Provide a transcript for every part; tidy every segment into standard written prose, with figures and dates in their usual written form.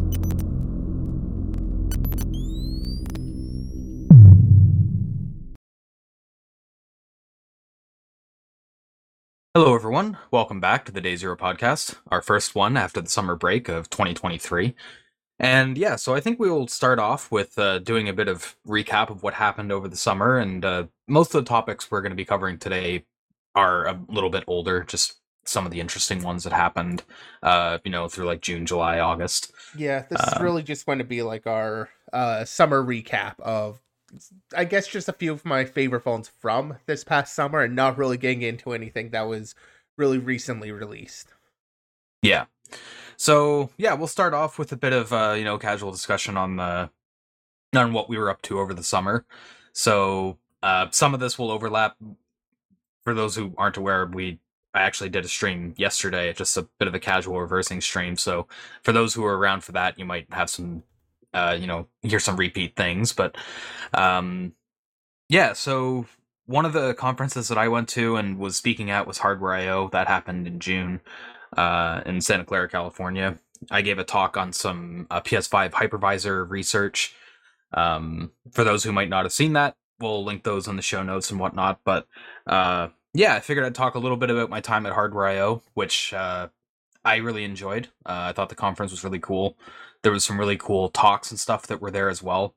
Hello, everyone. Welcome back to the Day Zero podcast, our first one after the summer break of 2023. And yeah, so I think we will start off with doing a bit of recap of what happened over the summer. And most of the topics we're going to be covering today are a little bit older, just some of the interesting ones that happened, through like June, July, August. Yeah, this is Um, really just going to be like our summer recap of, I guess, just a few of my favorite phones from this past summer, and not really getting into anything that was really recently released. yeah. So yeah, we'll start off with a bit of casual discussion on what we were up to over the summer. So some of this will overlap. For those who aren't aware, I actually did a stream yesterday, just a bit of a casual reversing stream. So for those who are around for that, you might have some, hear some repeat things. But um, yeah, so one of the conferences that I went to and was speaking at was Hardware I/O. That happened in June in Santa Clara, California. I gave a talk on some PS5 hypervisor research. For those who might not have seen that, we'll link those in the show notes and whatnot. But yeah, I figured I'd talk a little bit about my time at Hardware I/O, which I really enjoyed. I thought the conference was really cool. There was some really cool talks and stuff that were there as well.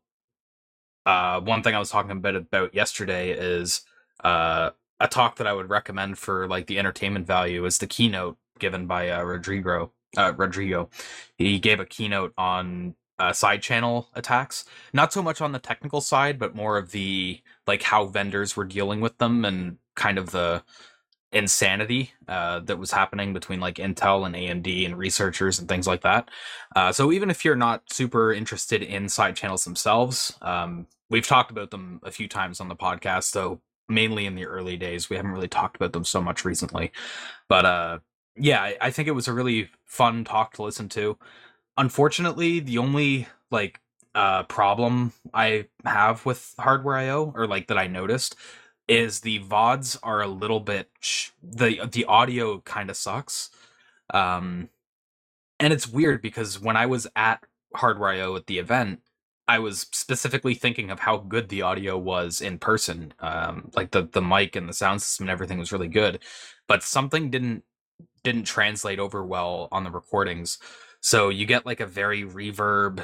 One thing I was talking a bit about yesterday is a talk that I would recommend for like the entertainment value is the keynote given by Rodrigo. Rodrigo, he gave a keynote on side channel attacks. Not so much on the technical side, but more of the like how vendors were dealing with them and kind of the insanity that was happening between like Intel and AMD and researchers and things like that. So even if you're not super interested in side channels themselves, we've talked about them a few times on the podcast, though mainly in the early days. We haven't really talked about them so much recently. But yeah, I think it was a really fun talk to listen to. Unfortunately, the only like problem I have with Hardware I/O, or like that I noticed, is the VODs are a little bit the audio kind of sucks. Um and it's weird because when I was at Hardware I/O at the event, I was specifically thinking of how good the audio was in person. Like the mic and the sound system and everything was really good, but something didn't translate over well on the recordings. So you get like a very reverb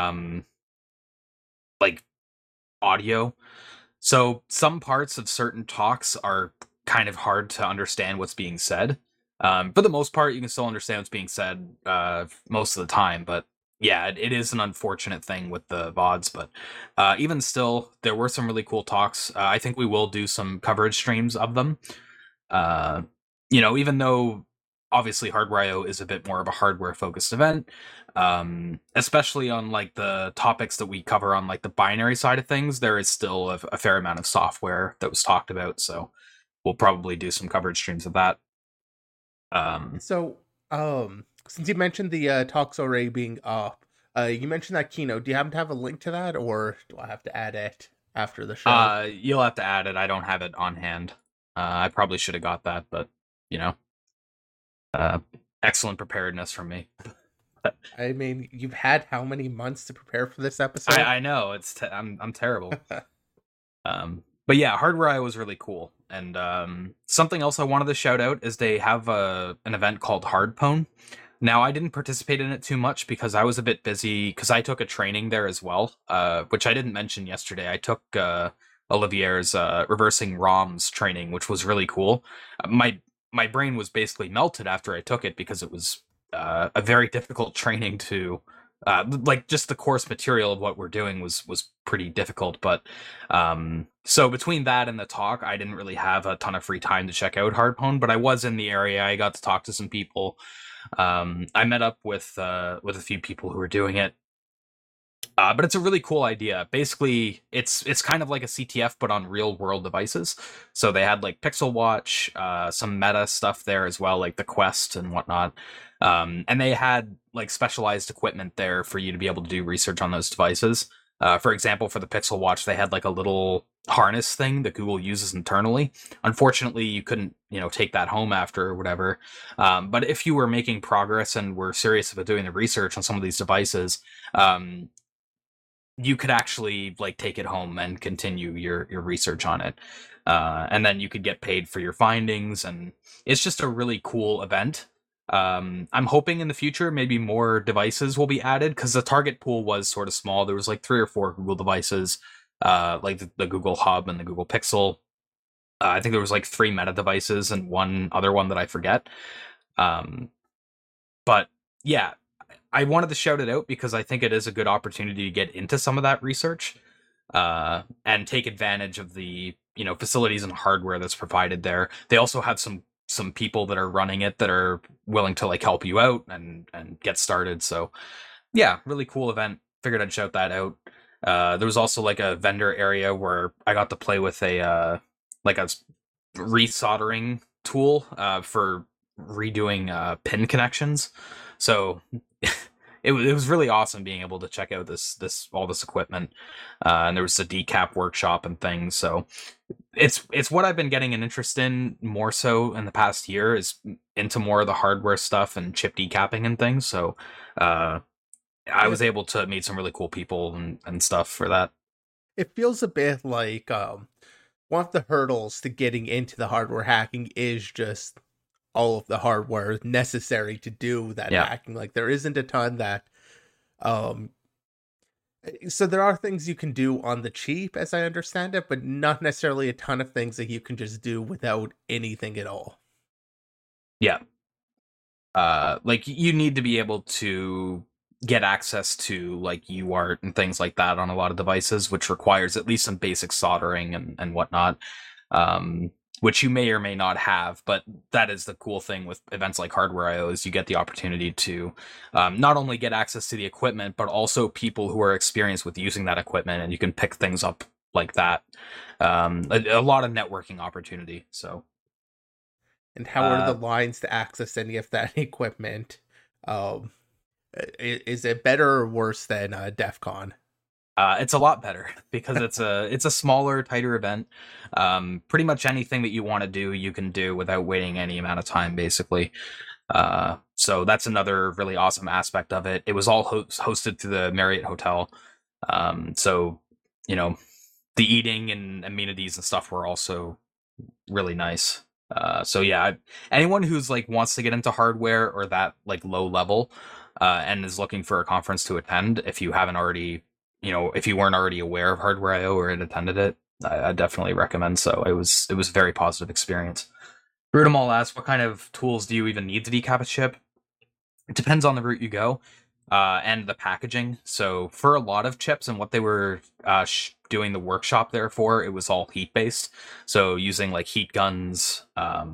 like audio. So some parts of certain talks are kind of hard to understand what's being said. For the most part, you can still understand what's being said most of the time. But yeah, it is an unfortunate thing with the VODs. But even still, there were some really cool talks. I think we will do some coverage streams of them. Uh, even though obviously Hardware I/O is a bit more of a hardware focused event, especially on like the topics that we cover on like the binary side of things, there is still a fair amount of software that was talked about. So we'll probably do some coverage streams of that. Um, So, since you mentioned the talks already being up, you mentioned that keynote. Do you happen to have a link to that, or do I have to add it after the show? you'll have to add it. I don't have it on hand. I probably should have got that, but you know, uh, excellent preparedness from me. I mean, you've had how many months to prepare for this episode? I know I'm terrible. But yeah, Hardware I was really cool. And something else I wanted to shout out is they have an event called Hardpwn. Now, I didn't participate in it too much because I was a bit busy because I took a training there as well, which I didn't mention yesterday. I took Olivier's reversing ROMs training, which was really cool. My brain was basically melted after I took it because it was a very difficult training to like just the course material of what we're doing was pretty difficult. But so between that and the talk, I didn't really have a ton of free time to check out Hardpwn, but I was in the area. I got to talk to some people. I met up with a few people who were doing it. But it's a really cool idea. Basically, it's kind of like a CTF but on real world devices. So they had like Pixel Watch, some Meta stuff there as well, like the Quest and whatnot. And they had like specialized equipment there for you to be able to do research on those devices. For example, for the Pixel Watch, they had like a little harness thing that Google uses internally. Unfortunately, you couldn't, take that home after or whatever. But if you were making progress and were serious about doing the research on some of these devices, um, you could actually like take it home and continue your research on it. And then you could get paid for your findings, and it's just a really cool event. I'm hoping in the future maybe more devices will be added, because the target pool was sort of small. There was like 3 or 4 Google devices, like the Google Hub and the Google Pixel. I think there was like 3 Meta devices and one other one that I forget. Um, but yeah, I wanted to shout it out because I think it is a good opportunity to get into some of that research, and take advantage of the facilities and hardware that's provided there. They also have some people that are running it that are willing to like help you out and get started. So yeah, really cool event. Figured I'd shout that out. There was also like a vendor area where I got to play with a resoldering tool for redoing pin connections. So it was really awesome being able to check out this all this equipment. And there was a decap workshop and things. So it's what I've been getting an interest in more so in the past year, is into more of the hardware stuff and chip decapping and things. So I was able to meet some really cool people and stuff for that. It feels a bit like one of the hurdles to getting into the hardware hacking is just all of the hardware necessary to do that Yeah. hacking. Like there isn't a ton that um so there are things you can do on the cheap, as I understand it, but not necessarily a ton of things that you can just do without anything at all. Yeah. Like you need to be able to get access to like UART and things like that on a lot of devices, which requires at least some basic soldering and whatnot. Um, which you may or may not have, but that is the cool thing with events like Hardware IO, is you get the opportunity to not only get access to the equipment, but also people who are experienced with using that equipment, and you can pick things up like that. A lot of networking opportunity. So And how are the uh, lines to access any of that equipment? Um, is it better or worse than DEF CON? It's a lot better because it's a smaller, tighter event. Pretty much anything that you want to do, you can do without waiting any amount of time, basically. So that's another really awesome aspect of it. It was all hosted through the Marriott Hotel. So you know, the eating and amenities and stuff were also really nice. So yeah, anyone who's like wants to get into hardware or that like low level, and is looking for a conference to attend, if you haven't already, if you weren't already aware of Hardware IO or had attended it, I definitely recommend. So it was a very positive experience. Brutamol asks, what kind of tools do you even need to decap a chip? It depends on the route you go, and the packaging. So for a lot of chips and what they were doing the workshop there for, it was all heat based. So using like heat guns.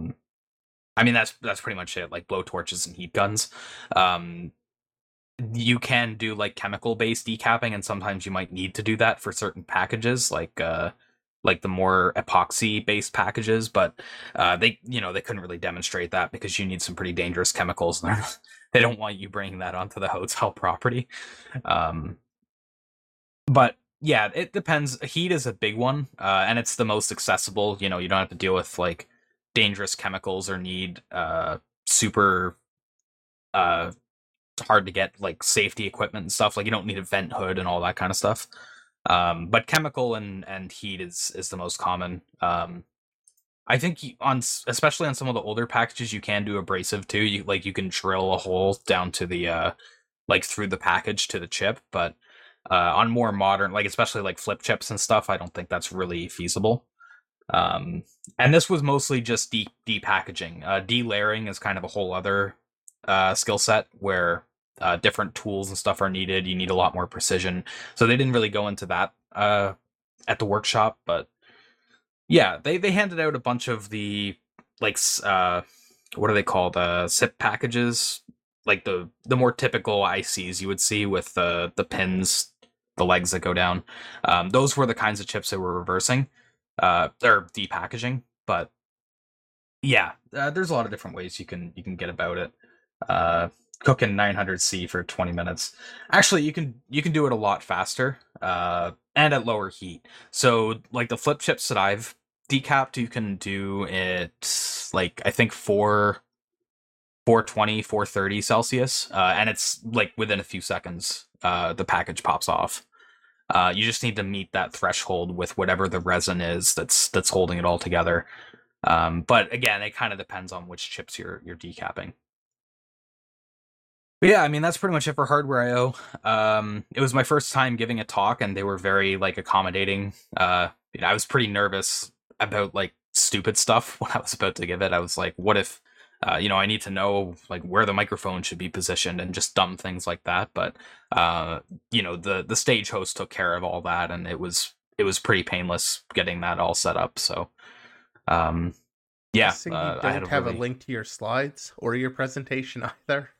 I mean that's pretty much it. Like blow torches and heat guns. Um, you can do like chemical based decapping, and sometimes you might need to do that for certain packages, like the more epoxy based packages, but they couldn't really demonstrate that because you need some pretty dangerous chemicals. They don't want you bringing that onto the hotel property. um but yeah, it depends. Heat is a big one, and it's the most accessible. You don't have to deal with like dangerous chemicals or need super uh hard to get like safety equipment and stuff. Like you don't need a vent hood and all that kind of stuff. But chemical and heat is the most common. I think especially on some of the older packages, you can do abrasive too. You can drill a hole down to the like through the package to the chip, but on more modern, like especially like flip chips and stuff, I don't think that's really feasible. Um, and this was mostly just depackaging. Delayering is kind of a whole other skill set where different tools and stuff are needed. You need a lot more precision. So they didn't really go into that at the workshop, but yeah, they handed out a bunch of the like what are they called? SIP packages, like the more typical ICs you would see with the pins, the legs that go down. Those were the kinds of chips they were reversing, or depackaging. But yeah, there's a lot of different ways you can get about it. Uh, cooking 900C for 20 minutes. Actually, you can do it a lot faster, and at lower heat. So like the flip chips that I've decapped, you can do it like I think 420, 430 Celsius, and it's like within a few seconds, the package pops off. You just need to meet that threshold with whatever the resin is that's holding it all together. But again, it kind of depends on which chips you're decapping. But yeah, I mean that's pretty much it for Hardware IO. It was my first time giving a talk, and they were very like accommodating. I was pretty nervous about like stupid stuff when I was about to give it. I was like, what if, I need to know like where the microphone should be positioned and just dumb things like that. But the stage host took care of all that, and it was pretty painless getting that all set up. So, yeah, Guessing you I had don't a have a really link to your slides or your presentation either.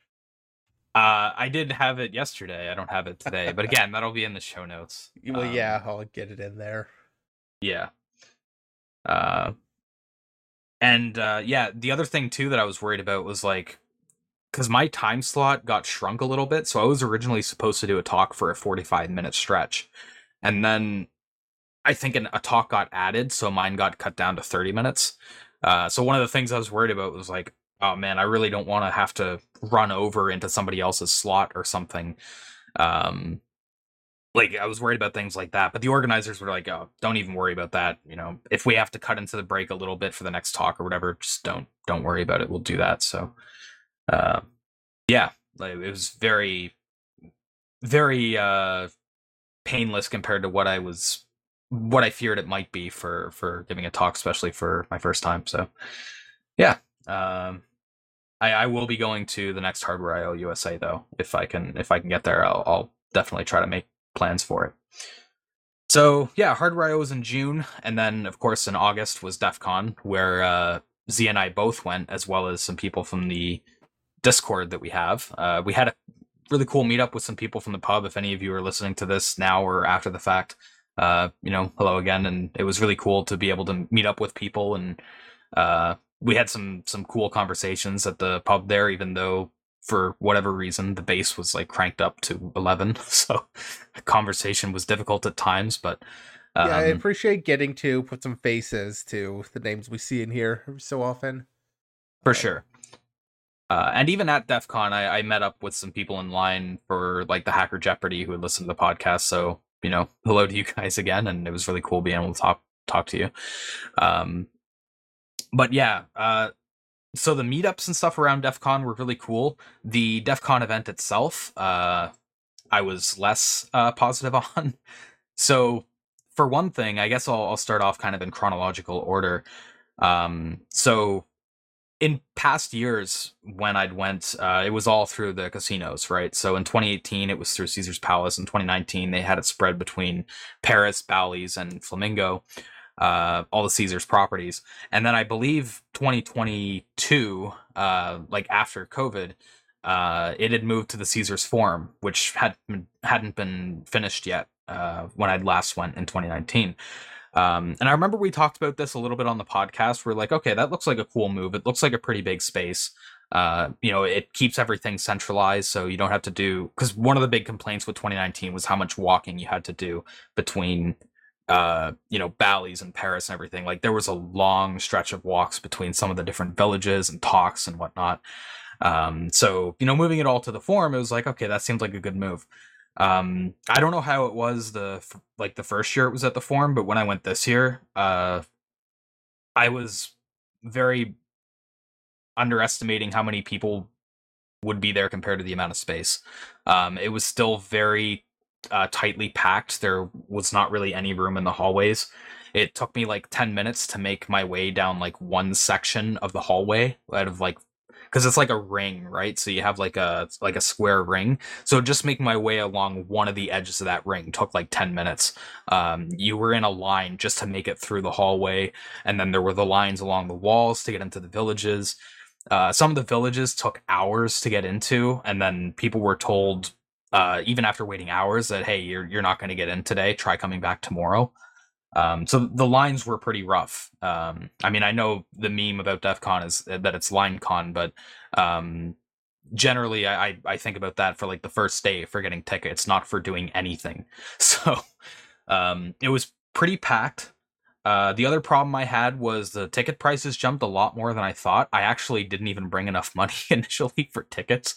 I did have it yesterday. I don't have it today, but again, that'll be in the show notes. Well, yeah, I'll get it in there. Yeah. Uh, and yeah, the other thing too that I was worried about was like, because my time slot got shrunk a little bit, so I was originally supposed to do a talk for a 45-minute stretch, and then I think a talk got added, so mine got cut down to 30 minutes. So one of the things I was worried about was like, oh man, I really don't want to have to run over into somebody else's slot or something. Um, like I was worried about things like that, but the organizers were like, "Oh, don't even worry about that. If we have to cut into the break a little bit for the next talk or whatever, just don't worry about it. We'll do that." So, uh, yeah, like, it was very, very painless compared to what I feared it might be for giving a talk, especially for my first time. So, yeah, I will be going to the next Hardware IO USA though. If I can get there, I'll definitely try to make plans for it. So yeah, Hardware IO was in June, and then of course in August was DEF CON, where Z and I both went, as well as some people from the Discord that we have. We had a really cool meetup with some people from the pub. If any of you are listening to this now or after the fact, hello again, and it was really cool to be able to meet up with people, and we had some cool conversations at the pub there, even though for whatever reason the bass was like cranked up to 11, so conversation was difficult at times. But Yeah, I appreciate getting to put some faces to the names we see in here so often. for sure. And even at DEF CON, I met up with some people in line for like the Hacker Jeopardy who had listened to the podcast. So, hello to you guys again. And it was really cool being able to talk to you. But yeah, so the meetups and stuff around DEF CON were really cool. The DEF CON event itself, I was less positive on. So for one thing, I guess I'll start off kind of in chronological order. So in past years when I'd went, it was all through the casinos, right? So in 2018, it was through Caesar's Palace. In 2019, they had it spread between Paris, Bally's, and Flamingo, all the Caesars properties. And then I believe 2022, like after COVID, it had moved to the Caesars Forum, which hadn't been finished yet when I'd last went in 2019. And I remember we talked about this a little bit on the podcast. We're like, okay, that looks like a cool move. It looks like a pretty big space. It keeps everything centralized, so you don't have to do, because one of the big complaints with 2019 was how much walking you had to do between Bally's and Paris and everything. Like there was a long stretch of walks between some of the different villages and talks and whatnot. So moving it all to the forum, it was like, okay, that seems like a good move. I don't know how it was the first year it was at the forum, but when I went this year, I was very underestimating how many people would be there compared to the amount of space. It was still very tightly packed. There was not really any room in the hallways. It took me like 10 minutes to make my way down like one section of the hallway out of like, because it's like a ring, right? So you have like a square ring. So just making my way along one of the edges of that ring took like 10 minutes. You were in a line just to make it through the hallway, and then there were the lines along the walls to get into the villages. Some of the villages took hours to get into, and then people were told, even after waiting hours, that hey, you're not going to get in today. Try coming back tomorrow. So the lines were pretty rough. I mean, I know the meme about DEF CON is that it's line con, but generally I think about that for like the first day for getting tickets, not for doing anything. So it was pretty packed. The other problem I had was the ticket prices jumped a lot more than I thought. I actually didn't even bring enough money initially for tickets.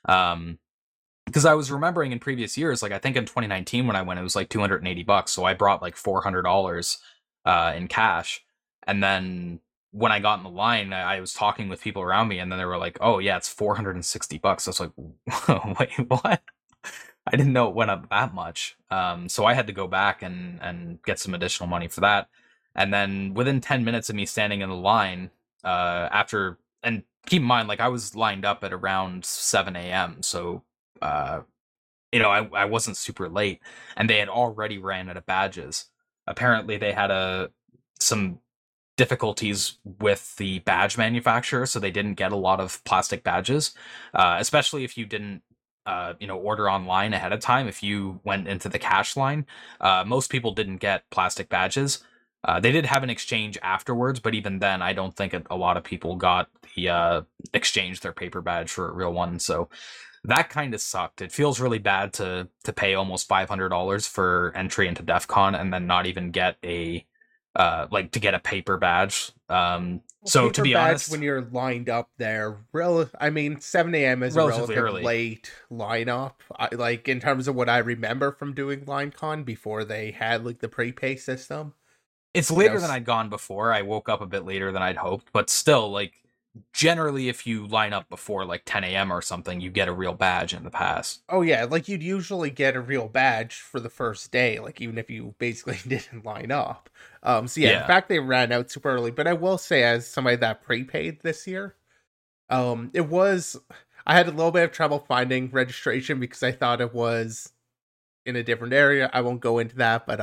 Because I was remembering in previous years, like I think in 2019 when I went, it was like $280. So I brought like $400 in cash. And then when I got in the line, I was talking with people around me, and then they were like, "Oh yeah, it's $460." I was like, "Wait, what?" I didn't know it went up that much. So I had to go back and get some additional money for that. And then within 10 minutes of me standing in the line, after, and keep in mind, like I was lined up at around 7 a.m. So, uh, I wasn't super late, and they had already ran out of badges. Apparently they had some difficulties with the badge manufacturer, so they didn't get a lot of plastic badges, especially if you didn't order online ahead of time. If you went into the cash line, most people didn't get plastic badges. They did have an exchange afterwards, but even then, I don't think a lot of people got the exchange their paper badge for a real one. So that kind of sucked. It feels really bad to pay almost $500 for entry into DEF CON and then not even get a to get a paper badge. So to Paper be badge honest, when you're lined up there, I mean, 7 a.m. is a relatively relative early. late lineup. Like in terms of what I remember from doing LineCon before they had like the prepay system. It's You know, later than I'd gone before. I woke up a bit later than I'd hoped, but still, like, generally, if you line up before like 10 a.m. or something, you get a real badge in the past. oh yeah, like you'd usually get a real badge for the first day, like even if you basically didn't line up. So yeah, in Yeah. fact they ran out super early. But I will say, as somebody that prepaid this year, it was I had a little bit of trouble finding registration because I thought it was in a different area. I won't go into that, but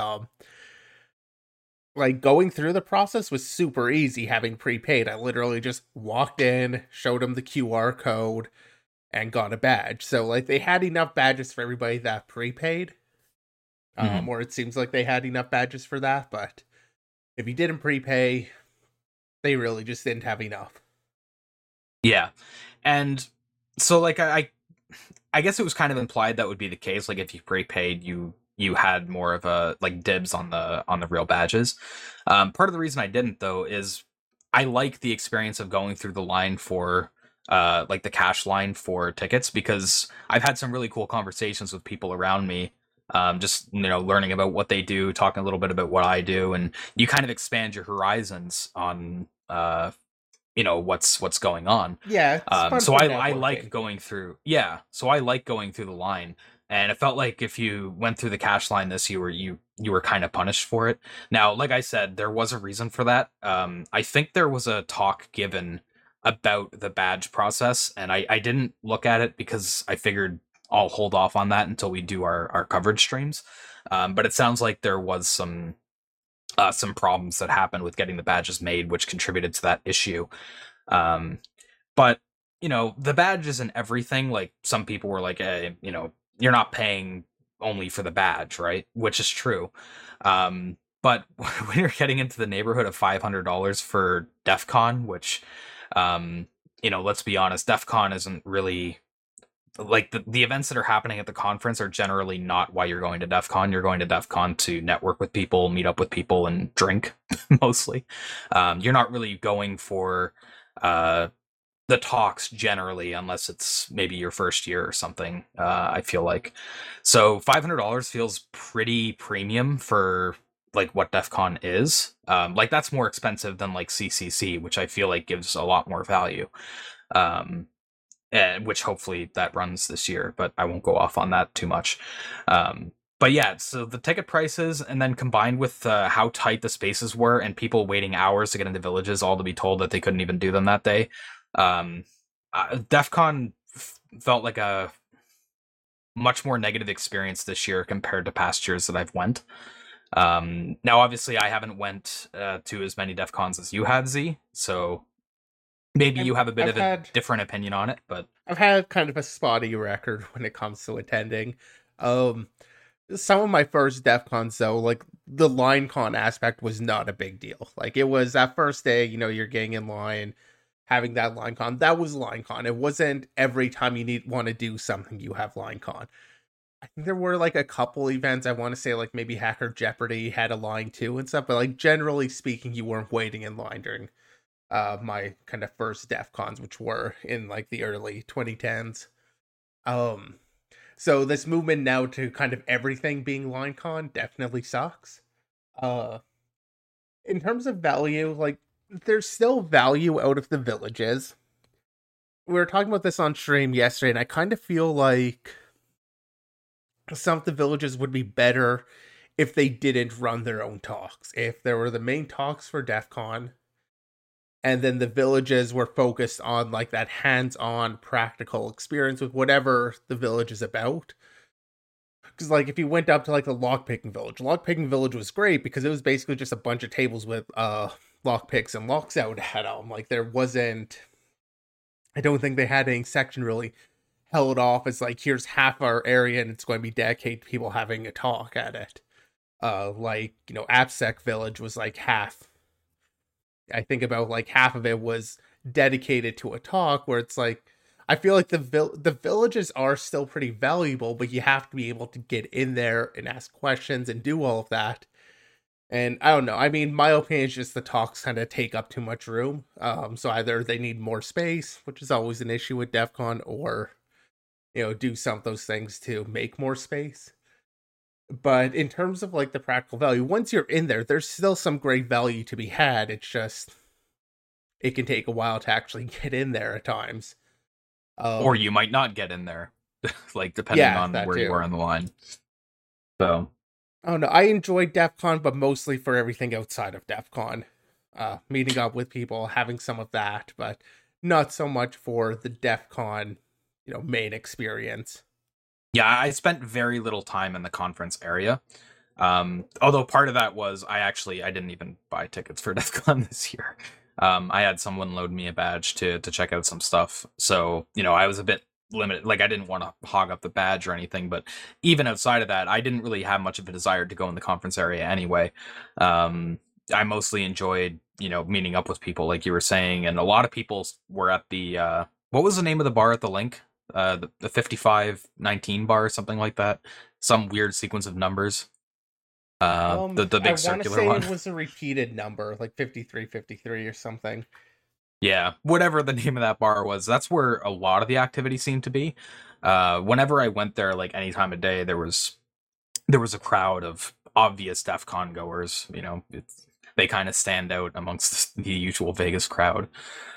like going through the process was super easy having prepaid. I literally just walked in, showed them the QR code, and got a badge. So like they had enough badges for everybody that prepaid. Mhm. Or it seems like they had enough badges for that, but if you didn't prepay, they really just didn't have enough. Yeah. And so like I guess it was kind of implied that would be the case. Like if you prepaid, you had more of a like dibs on the real badges. Part of the reason I didn't though is I like the experience of going through the line for like the cash line for tickets, because I've had some really cool conversations with people around me. Just learning about what they do, talking a little bit about what I do, and you kind of expand your horizons on what's going on. Yeah, it's fun So for I like networking. going through. Yeah, so I like going through the line, and it felt like if you went through the cash line this year, you were kind of punished for it. Now, like I said, there was a reason for that. I think there was a talk given about the badge process, and I didn't look at it because I figured I'll hold off on that until we do our coverage streams. But it sounds like there was some problems that happened with getting the badges made, which contributed to that issue. Um, but the badge isn't everything. Like some people were like, hey, you're not paying only for the badge, right? Which is true. But when you're getting into the neighborhood of $500 for DEF CON, which, let's be honest, DEF CON isn't really like the events that are happening at the conference are generally not why you're going to DEF CON. You're going to DEF CON to network with people, meet up with people, and drink mostly. You're not really going for the talks generally, unless it's maybe your first year or something. I feel like so $500 feels pretty premium for like what DEF CON is. Like that's more expensive than like CCC, which I feel like gives a lot more value. Um, which hopefully that runs this year, but I won't go off on that too much. But yeah, so the ticket prices, and then combined with how tight the spaces were and people waiting hours to get into villages, all to be told that they couldn't even do them that day. um, DEF CON felt like a much more negative experience this year compared to past years that I've went. Now, obviously, I haven't went to as many DEF CONs as you have, Z, so maybe And you have a bit I've of a had different opinion on it, but I've had kind of a spotty record when it comes to attending. Um, some of my first DEF CONs though, like the line con aspect was not a big deal. Like it was that first day, you're getting in line. having that LineCon. That was LineCon. It wasn't every time you want to do something you have LineCon. I think there were like a couple events. I want to say like maybe Hacker Jeopardy had a line too and stuff, but like generally speaking, you weren't waiting in line during my kind of first DEF CONs, which were in like the early 2010s. So this movement now to kind of everything being LineCon definitely sucks. In terms of value, like there's still value out of the villages. We were talking about this on stream yesterday, and I kind of feel like some of the villages would be better if they didn't run their own talks. If there were the main talks for DEF CON, and then the villages were focused on like that hands-on practical experience with whatever the village is about. Because like if you went up to like the lockpicking village was great because it was basically just a bunch of tables with lockpicks and locks out at them. Like there wasn't, I don't think they had any section really held off as like here's half our area and it's going to be dedicated to people having a talk at it. Like, you know, AppSec Village was like half. I think about like half of it was dedicated to a talk, where it's like I feel like the villages are still pretty valuable, but you have to be able to get in there and ask questions and do all of that. And I don't know. I mean, my opinion is just the talks kind of take up too much room. So either they need more space, which is always an issue with DEF CON, or, you know, do some of those things to make more space. But in terms of like the practical value, once you're in there, there's still some great value to be had. It's just, it can take a while to actually get in there at times. Or you might not get in there, like depending on where you are on the line. So, oh no, I enjoyed DEF CON, but mostly for everything outside of DEF CON. Meeting up with people, having some of that, but not so much for the DEF CON, you know, main experience. Yeah, I spent very little time in the conference area. Although part of that was I didn't even buy tickets for DEF CON this year. I had someone load me a badge to check out some stuff. So, you know, I was a bit limited. Like I didn't want to hog up the badge or anything, but even outside of that, I didn't really have much of a desire to go in the conference area anyway. I mostly enjoyed, you know, meeting up with people like you were saying, and a lot of people were at the what was the name of the bar at the link? The 5519 bar or something like that. Some weird sequence of numbers. The big circular one. It was a repeated number, like 5353 or something. Yeah, whatever the name of that bar was, that's where a lot of the activity seemed to be. Whenever I went there, like any time of day, there was a crowd of obvious DEF CON goers. You know, they kind of stand out amongst the usual Vegas crowd.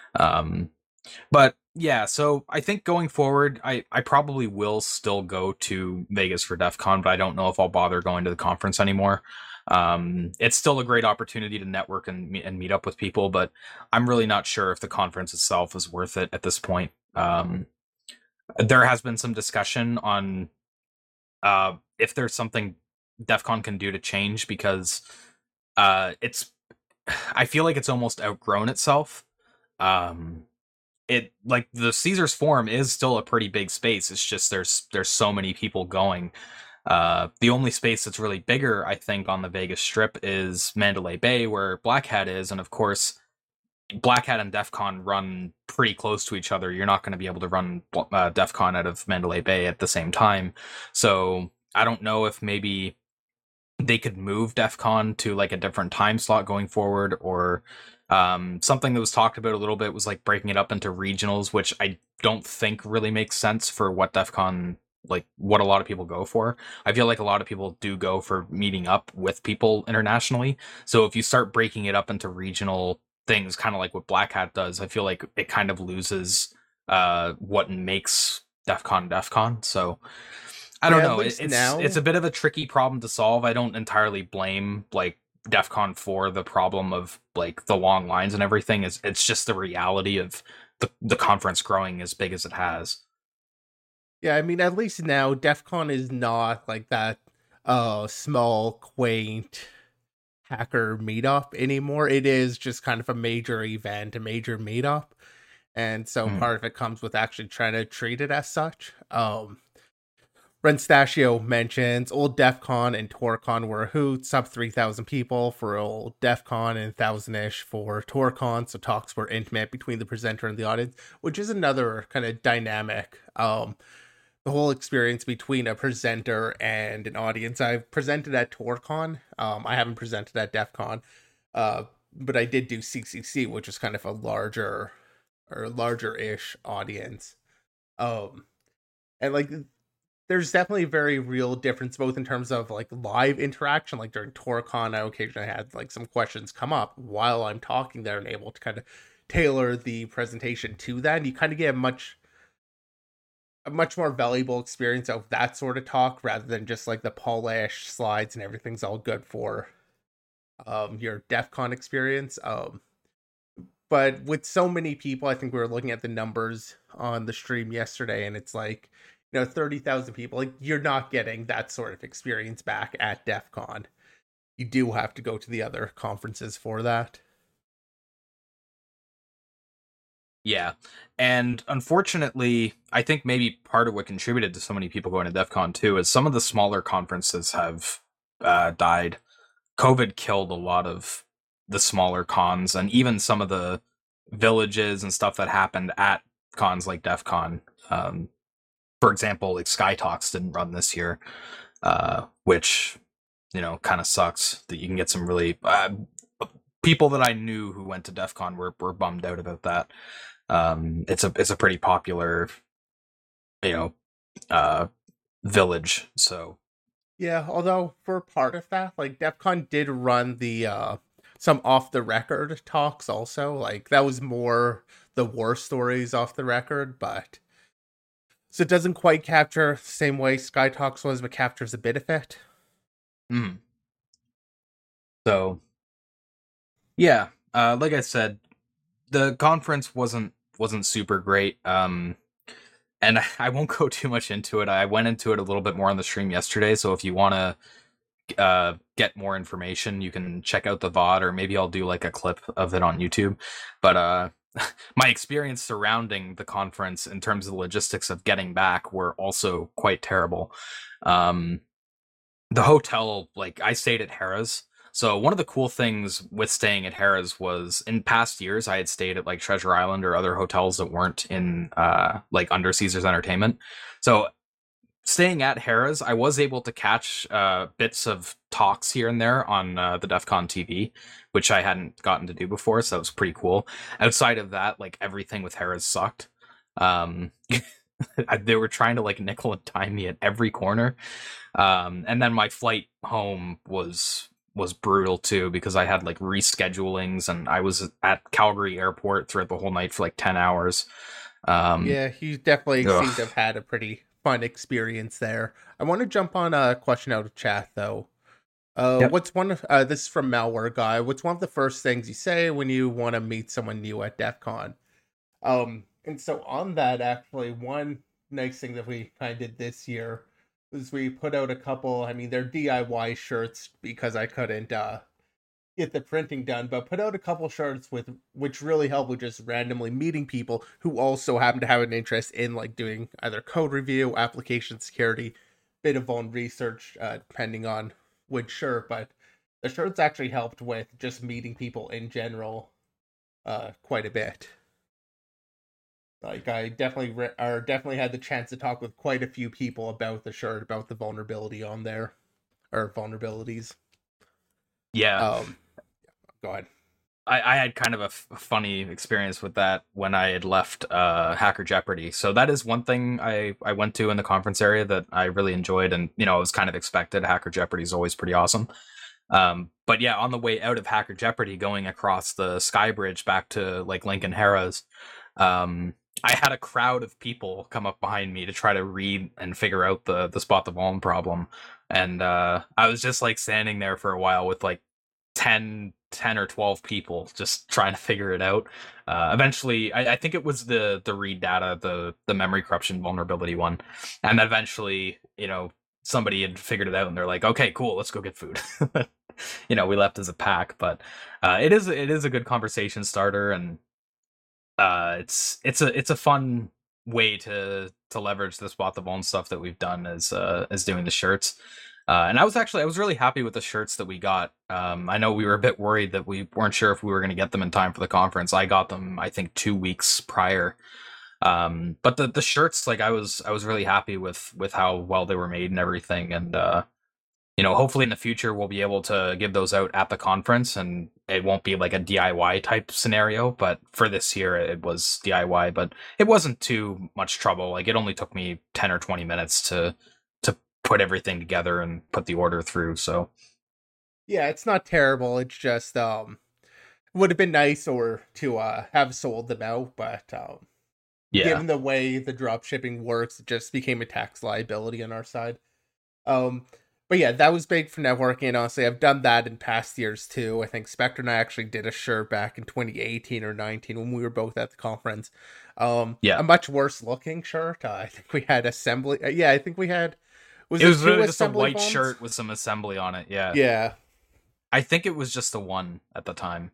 But yeah, so I think going forward, I probably will still go to Vegas for DEF CON, but I don't know if I'll bother going to the conference anymore. It's still a great opportunity to network and meet up with people, but I'm really not sure if the conference itself is worth it at this point. There has been some discussion on if there's something DEF CON can do to change, because I feel like it's almost outgrown itself. It, like, the Caesars Forum is still a pretty big space. It's just there's so many people going. The only space that's really bigger, I think, on the Vegas Strip is Mandalay Bay, where Black Hat is, and of course, Black Hat and DEF CON run pretty close to each other. You're not going to be able to run DEF CON out of Mandalay Bay at the same time. So I don't know if maybe they could move DEF CON to like a different time slot going forward, or something that was talked about a little bit was like breaking it up into regionals, which I don't think really makes sense for what DEF CON, like what a lot of people go for. I feel like a lot of people do go for meeting up with people internationally. So if you start breaking it up into regional things, kind of like what Black Hat does, I feel like it kind of loses what makes DEF CON. So I don't know. It's a bit of a tricky problem to solve. I don't entirely blame like DEF CON for the problem of like the long lines and everything. It's just the reality of the conference growing as big as it has. Yeah, I mean, at least now DEF CON is not like that small, quaint hacker meetup anymore. It is just kind of a major event, a major meetup. And so part of it comes with actually trying to treat it as such. Renstachio mentions old DEF CON and TorCon were a hoot, sub 3,000 people for old DEF CON and 1,000-ish for TorCon, so talks were intimate between the presenter and the audience, which is another kind of dynamic. The whole experience between a presenter and an audience. I've presented at TorCon. I haven't presented at DEF CON, but I did do CCC, which is kind of a larger-ish audience. And like there's definitely a very real difference both in terms of like live interaction. Like during TorCon, I occasionally had like some questions come up while I'm talking there and able to kind of tailor the presentation to that. And you kind of get a much more valuable experience of that sort of talk rather than just like the polished slides and everything's all good for your DEF CON experience. But with so many people, I think we were looking at the numbers on the stream yesterday, and it's like, 30,000 people. Like, you're not getting that sort of experience back at DEF CON. You do have to go to the other conferences for that. Yeah. And unfortunately, I think maybe part of what contributed to so many people going to DEF CON too is some of the smaller conferences have died. COVID killed a lot of the smaller cons, and even some of the villages and stuff that happened at cons like DEF CON. For example, like Sky Talks didn't run this year, which, kind of sucks that you can get some really people that I knew who went to DEF CON were bummed out about that. It's a pretty popular, village. So yeah, although for part of that, like DEF CON did run the some off the record talks also. Like that was more the war stories off the record, but so it doesn't quite capture the same way Sky Talks was, but captures a bit of it. So yeah, like I said, the conference wasn't super great. And I won't go too much into it. I went into it a little bit more on the stream yesterday, so if you want to get more information, you can check out the VOD, or maybe I'll do like a clip of it on YouTube. But my experience surrounding the conference in terms of the logistics of getting back were also quite terrible. The hotel, like I stayed at Harrah's. So one of the cool things with staying at Harrah's was in past years I had stayed at like Treasure Island or other hotels that weren't in like under Caesars Entertainment. So staying at Harrah's, I was able to catch bits of talks here and there on the DEF CON TV, which I hadn't gotten to do before, so that was pretty cool. Outside of that, like everything with Harrah's sucked. They were trying to like nickel and dime me at every corner. And then my flight home was brutal too, because I had like reschedulings and I was at Calgary airport throughout the whole night for like 10 hours. Yeah, you definitely seem to have had a pretty fun experience there. I want to jump on a question out of chat though. Yep. What's one of this is from Malware Guy? What's one of the first things you say when you want to meet someone new at DEF CON? And so on that, actually, one nice thing that we kind of did this year was we put out a couple. I mean, they're DIY shirts because I couldn't get the printing done, but put out a couple shirts which really help with just randomly meeting people who also happen to have an interest in like doing either code review, application security, bit of own research, depending on which shirt. But the shirts actually helped with just meeting people in general quite a bit. Like I definitely had the chance to talk with quite a few people about the shirt, about the vulnerability on there, or vulnerabilities. Yeah. Go ahead. I had kind of a funny experience with that when I had left Hacker Jeopardy. So that is one thing I went to in the conference area that I really enjoyed, and it was kind of expected. Hacker Jeopardy is always pretty awesome. But yeah, on the way out of Hacker Jeopardy, going across the Sky Bridge back to like Lincoln Harrah's, I had a crowd of people come up behind me to try to read and figure out the spot the vuln problem, and I was just like standing there for a while with like 10 or 12 people just trying to figure it out. Eventually, I think it was the read data, the memory corruption vulnerability one, and eventually, somebody had figured it out, and they're like, "Okay, cool, let's go get food." We left as a pack, but it is a good conversation starter, and it's a fun way to leverage the Spot the Bone stuff that we've done is doing the shirts. And I was really happy with the shirts that we got. I know we were a bit worried that we weren't sure if we were going to get them in time for the conference. I got them, I think, 2 weeks prior. But the shirts, like I was really happy with how well they were made and everything. And hopefully in the future we'll be able to give those out at the conference, and it won't be like a DIY type scenario. But for this year, it was DIY, but it wasn't too much trouble. Like it only took me 10 or 20 minutes to put everything together and put the order through. So Yeah, it's not terrible. It's just would have been nice or to have sold them out, but yeah, given the way the drop shipping works, it just became a tax liability on our side. Um, but yeah, that was big for networking. And honestly, I've done that in past years too. I think Spectre and I actually did a shirt back in 2018 or 19 when we were both at the conference. yeah. A much worse looking shirt. I think we had assembly. Yeah, I think we had. Was It it was two really just a assembly white phones? shirt with some assembly on it. Yeah, Yeah, I think it was just the one at the time.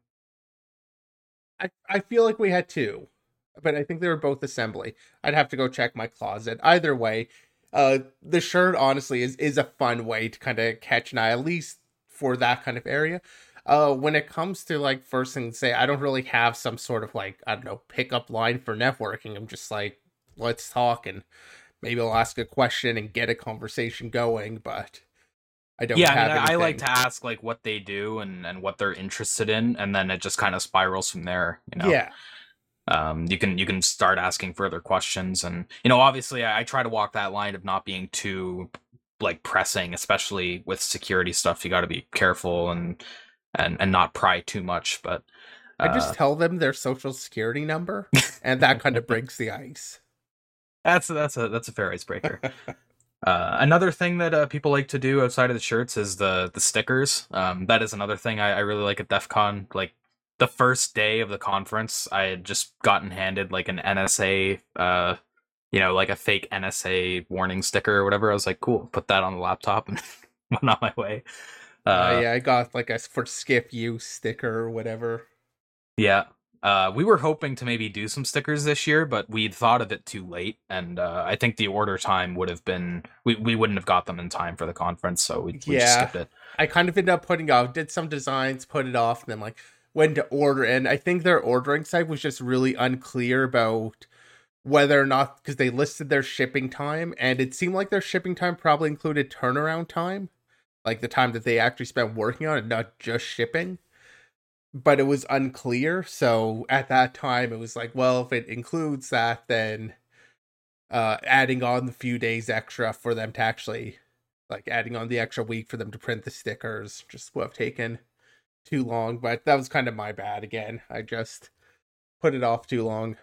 I feel like we had two, but I think they were both assembly. I'd have to go check my closet. Either way, the shirt honestly is a fun way to kind of catch an eye, at least for that kind of area. When it comes to like first thing to say, I don't really have some sort of like, I don't know, pickup line for networking. I'm just like, let's talk, and maybe I'll ask a question and get a conversation going, but I don't Yeah, I mean, have I like anything. to ask like what they do and what they're interested in, and then it just kind of spirals from there. Yeah, You can start asking further questions, and obviously, I try to walk that line of not being too like pressing, especially with security stuff. You got to be careful and not pry too much. But I just uh, tell them their social security number, and that kind of breaks the ice. that's a fair icebreaker. Another thing that people like to do outside of the shirts is the stickers. That is another thing I really like at DEF CON. Like the first day of the conference, I had just gotten handed like an NSA, like a fake NSA warning sticker or whatever. I was like, cool, put that on the laptop and went on my way. Uh, Yeah, I got like a for skip you sticker or whatever. yeah. We were hoping to maybe do some stickers this year, but we'd thought of it too late, and I think the order time would have been we wouldn't have got them in time for the conference, so we just Yeah, skipped it. I kind of ended up putting off, did some designs, put it off, and then like when to order. And I think their ordering site was just really unclear about whether or not, because they listed their shipping time, and it seemed like their shipping time probably included turnaround time, like the time that they actually spent working on it, not just shipping. But it was unclear. So at that time, it was like, well, if it includes that, then adding on the few days extra for them to actually, like, adding on the extra week for them to print the stickers just would have taken too long. But that was kind of my bad again. I just put it off too long.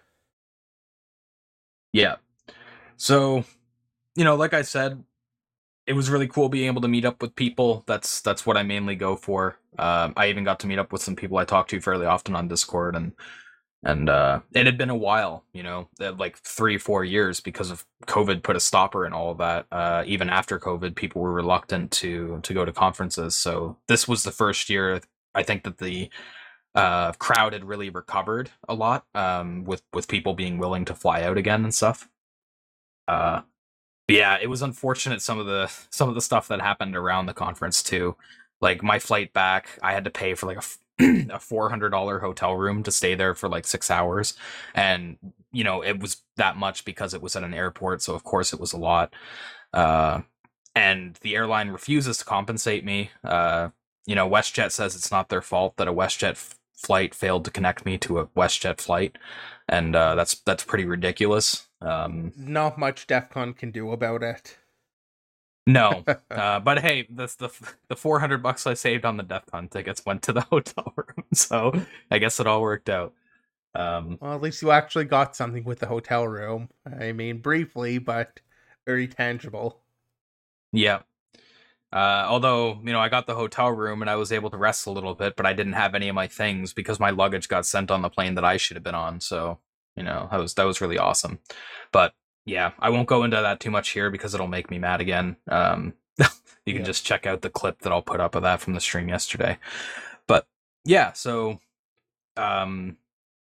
Yeah. So, like I said, it was really cool being able to meet up with people. That's what I mainly go for. I even got to meet up with some people I talk to fairly often on Discord, and it had been a while, like 3-4 years because of COVID put a stopper in all of that. Even after COVID, people were reluctant to go to conferences. So this was the first year I think that the crowd had really recovered a lot, with people being willing to fly out again and stuff. Uh, but yeah, it was unfortunate some of the stuff that happened around the conference too. Like my flight back, I had to pay for like a $400 hotel room to stay there for like 6 hours, and it was that much because it was at an airport, so of course it was a lot. Uh, and the airline refuses to compensate me. WestJet says it's not their fault that a WestJet flight failed to connect me to a WestJet flight, and that's pretty ridiculous. Not much DEF CON can do about it. No, but hey, that's the $400 I saved on the DEF CON tickets went to the hotel room, so I guess it all worked out. Well, at least you actually got something with the hotel room. I mean, briefly, but very tangible. Yeah. Although, I got the hotel room and I was able to rest a little bit, but I didn't have any of my things because my luggage got sent on the plane that I should have been on. So, that was really awesome. But yeah, I won't go into that too much here because it'll make me mad again. You can Yeah. just check out the clip that I'll put up of that from the stream yesterday. But yeah, so um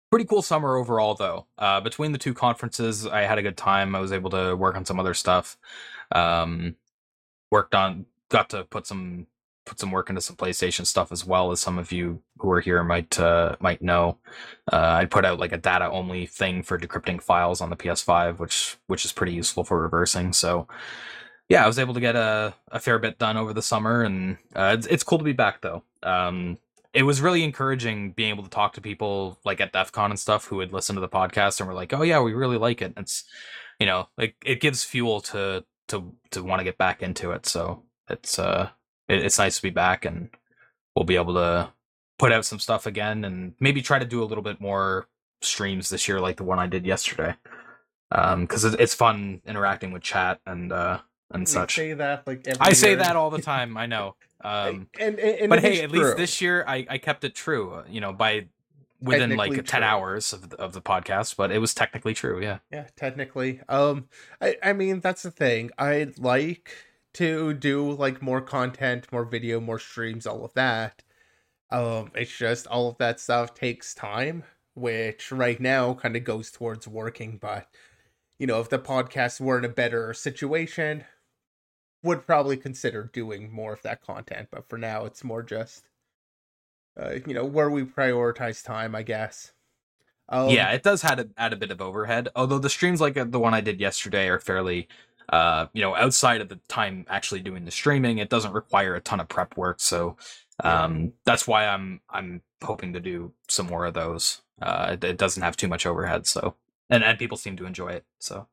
Pretty cool summer overall, though. Between the two conferences, I had a good time. I was able to work on some other stuff. Um, got to put some work into some PlayStation stuff as well, as some of you who are here might know. I put out like a data only thing for decrypting files on the PS5, which is pretty useful for reversing. So yeah, I was able to get a fair bit done over the summer, and it's cool to be back though. It was really encouraging being able to talk to people like at DEF CON and stuff who would listen to the podcast and were like, "Oh yeah, we really like it." It's like it gives fuel to want to get back into it. So it's nice to be back, and we'll be able to put out some stuff again, and maybe try to do a little bit more streams this year, like the one I did yesterday. Because it's fun interacting with chat and We such. say that like every I say year. that all the time. I know. And But it hey, is at true. least this year I kept it true. By within Technically like 10 true. hours of the podcast, but it was technically true. Yeah. Yeah, technically. I mean that's the thing. I'd like to do like more content, more video, more streams, all of that. It's just all of that stuff takes time, which right now kind of goes towards working, but if the podcast were in a better situation, would probably consider doing more of that content, but for now it's more just where we prioritize time, I guess. Yeah, it does add a bit of overhead. Although the streams like the one I did yesterday are fairly, outside of the time actually doing the streaming, it doesn't require a ton of prep work. So, that's why I'm hoping to do some more of those. It doesn't have too much overhead, so and people seem to enjoy it. So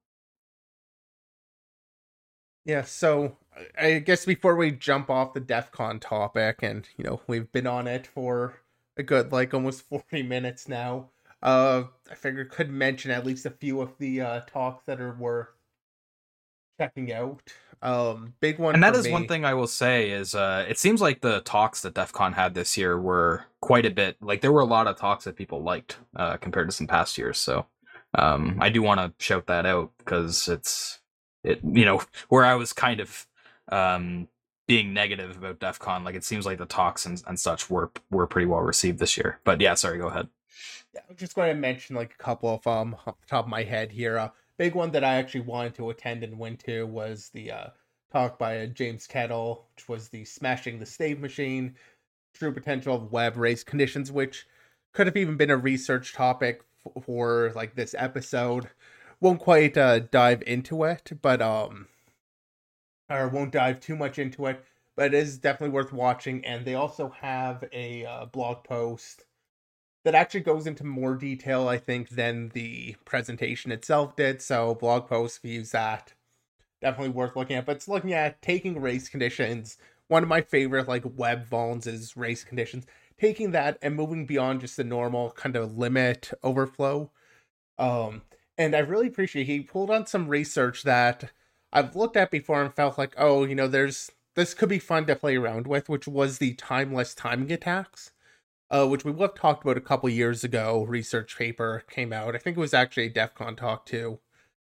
Yeah, so I guess before we jump off the DEF CON topic, and we've been on it for a good like almost 40 minutes now. I figured could mention at least a few of the talks that are worth checking out. Big one and that for is one me. thing I will say is it seems like the talks that DEF CON had this year were quite a bit like there were a lot of talks that people liked compared to some past years. So I do want to shout that out because where I was kind of being negative about DEF CON, like it seems like the talks and such were pretty well received this year. But yeah, sorry, go ahead. Yeah, I'm just going to mention like a couple of off the top of my head here. Big one that I actually wanted to attend and went to was the talk by James Kettle, which was the Smashing the Stave Machine, True Potential of Web Race Conditions, which could have even been a research topic for like this episode. Won't quite dive into it, but or won't dive too much into it, but it is definitely worth watching. And they also have a blog post that actually goes into more detail, I think, than the presentation itself did. So blog post views that definitely worth looking at. But it's looking at taking race conditions. One of my favorite like web vulns is race conditions. Taking that and moving beyond just the normal kind of limit overflow. And I really appreciate he pulled on some research that I've looked at before and felt like, oh, there's this could be fun to play around with, which was the timeless timing attacks, which we would have talked about a couple years ago. Research paper came out. I think it was actually a DEF CON talk too.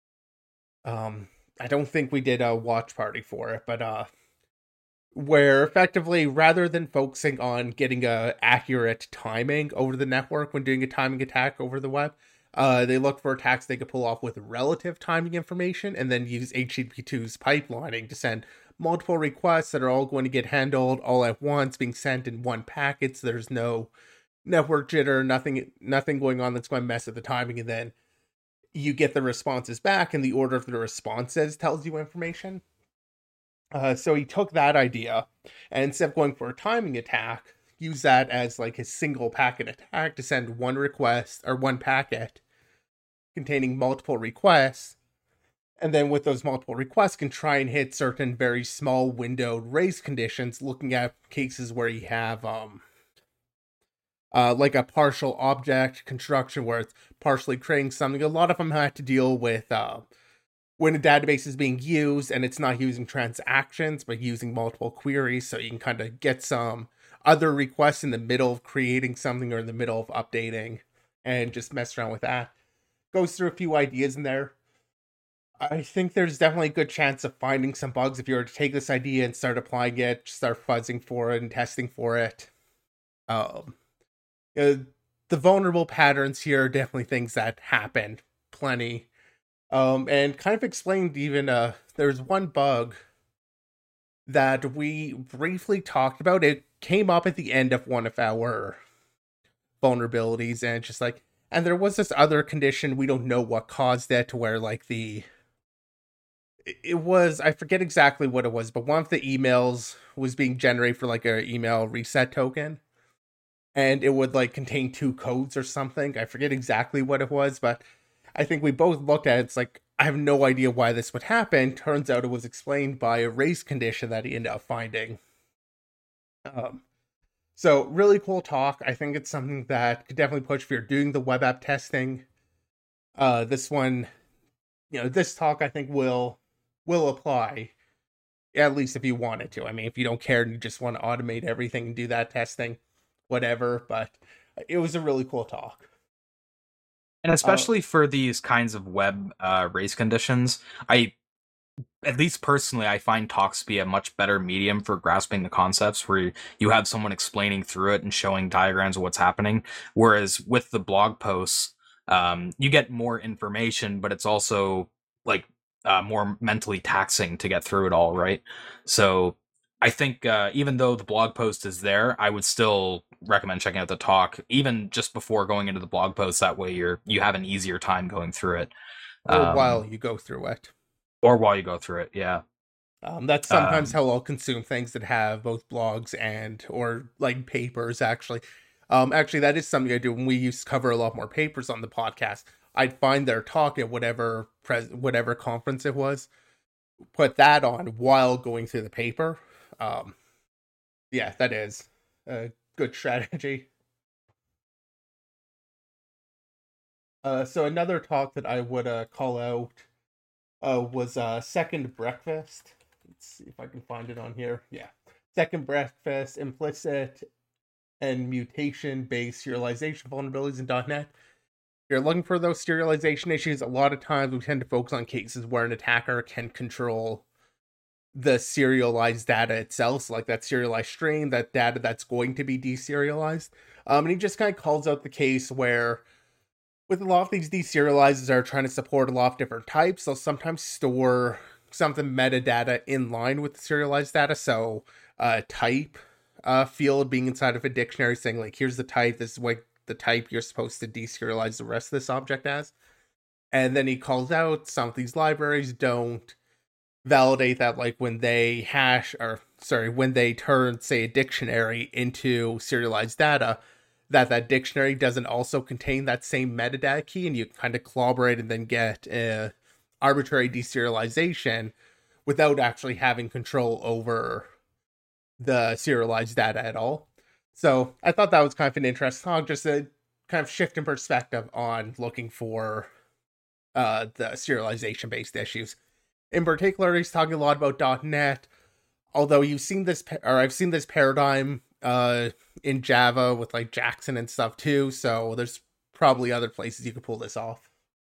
I don't think we did a watch party for it, but where effectively rather than focusing on getting a accurate timing over the network when doing a timing attack over the web, they look for attacks they could pull off with relative timing information and then use HTTP2's pipelining to send multiple requests that are all going to get handled all at once, being sent in one packet. So there's no network jitter, nothing going on that's going to mess with the timing, and then you get the responses back, and the order of the responses tells you information. So he took that idea, and instead of going for a timing attack, use that as like his single packet attack to send one request or one packet containing multiple requests, and then with those multiple requests can try and hit certain very small windowed race conditions, looking at cases where you have like a partial object construction where it's partially creating something. A lot of them had to deal with when a database is being used and it's not using transactions but using multiple queries, so you can kind of get some other requests in the middle of creating something or in the middle of updating and just mess around with that. Goes through a few ideas in there. I think there's definitely a good chance of finding some bugs if you were to take this idea and start applying it, start fuzzing for it and testing for it. Uh, the vulnerable patterns here are definitely things that happen plenty. And kind of explained even there's one bug that we briefly talked about. It came up at the end of one of our vulnerabilities, and it's just like, and there was this other condition, we don't know what caused it, where like it was, I forget exactly what it was, but one of the emails was being generated for like a email reset token, and it would like contain two codes or something. I forget exactly what it was, but I think we both looked at it. It's like, I have no idea why this would happen. Turns out it was explained by a race condition that he ended up finding. So really cool talk. I think it's something that could definitely push if you're doing the web app testing. This one, this talk I think will apply, at least if you wanted to. I mean, if you don't care and you just want to automate everything and do that testing, whatever. But it was a really cool talk. And especially for these kinds of web race conditions, at least personally, I find talks to be a much better medium for grasping the concepts, where you have someone explaining through it and showing diagrams of what's happening. Whereas with the blog posts, you get more information, but it's also like more mentally taxing to get through it all, right? So I think even though the blog post is there, I would still recommend checking out the talk, even just before going into the blog post. That way you have an easier time going through it. Or while you go through it. Or while you go through it, yeah. That's sometimes how I'll consume things that have both blogs and or like papers. Actually, that is something I do when we used to cover a lot more papers on the podcast. I'd find their talk at whatever conference it was, put that on while going through the paper. Yeah, that is a good strategy. So another talk that I would call out was Second Breakfast. Let's see if I can find it on here. Yeah. Second Breakfast, implicit and mutation-based serialization vulnerabilities in .NET. If you're looking for those serialization issues, a lot of times we tend to focus on cases where an attacker can control the serialized data itself, so like that serialized string, that data that's going to be deserialized. And he just kind of calls out the case where with a lot of these deserializers are trying to support a lot of different types, they'll sometimes store something metadata in line with the serialized data. So type field being inside of a dictionary saying like, here's the type, this is what the type you're supposed to deserialize the rest of this object as. And then he calls out some of these libraries don't validate that, like when they when they turn, say, a dictionary into serialized data, that dictionary doesn't also contain that same metadata key, and you kind of collaborate and then get arbitrary deserialization without actually having control over the serialized data at all. So I thought that was kind of an interesting talk, just a kind of shift in perspective on looking for the serialization based issues. In particular, he's talking a lot about .NET, although I've seen this paradigm in Java with like Jackson and stuff too, so there's probably other places you could pull this off.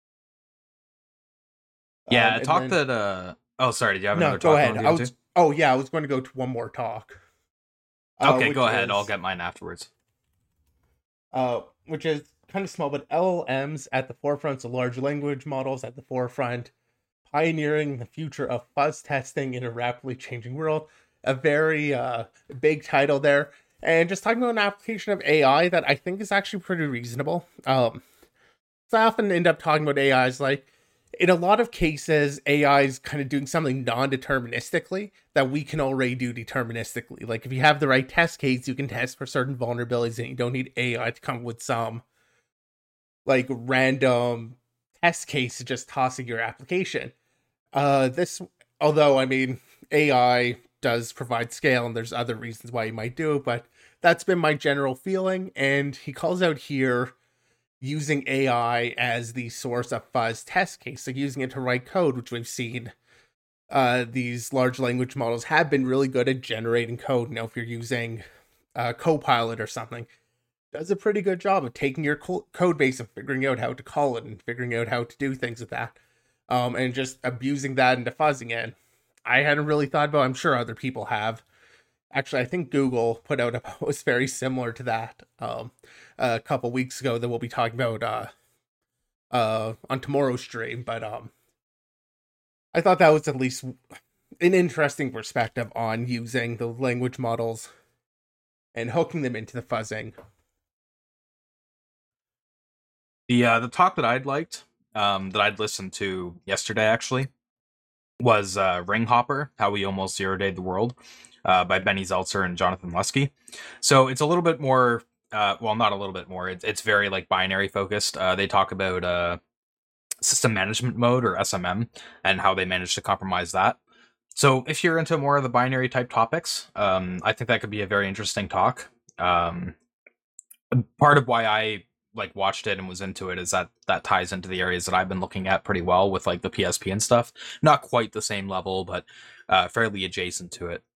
Yeah, talk then... that oh sorry, did you have another talk? Go ahead. I was going to go to one more talk. Okay, go ahead. I'll get mine afterwards. Which is kind of small, but LLMs at the forefront, so large language models at the forefront, pioneering the future of fuzz testing in a rapidly changing world. A very big title there. And just talking about an application of AI that I think is actually pretty reasonable. So I often end up talking about AI as like, in a lot of cases, AI is kind of doing something non-deterministically that we can already do deterministically. Like if you have the right test case, you can test for certain vulnerabilities and you don't need AI to come with some like random test case to just tossing your application. Although, I mean, AI does provide scale and there's other reasons why you might do it, but that's been my general feeling. And he calls out here using AI as the source of fuzz test case, like using it to write code, which we've seen these large language models have been really good at generating code. Now, if you're using Copilot or something, does a pretty good job of taking your code base and figuring out how to call it and figuring out how to do things with that, and just abusing that into fuzzing it. I hadn't really thought about it. I'm sure other people have. Actually, I think Google put out a post very similar to that. a couple weeks ago that we'll be talking about on tomorrow's stream, but I thought that was at least an interesting perspective on using the language models and hooking them into the fuzzing. The talk that I'd liked, that I'd listened to yesterday actually, was Ring Hopper: How We Almost Zero-Dayed the World, by Benny Zeltzer and Jonathan Lusky. So it's a little bit more, well, not a little bit more. It's very like binary focused. They talk about system management mode, or SMM, and how they managed to compromise that. So if you're into more of the binary type topics, I think that could be a very interesting talk. Part of why I like watched it and was into it is that ties into the areas that I've been looking at pretty well with like the PSP and stuff. Not quite the same level, but fairly adjacent to it.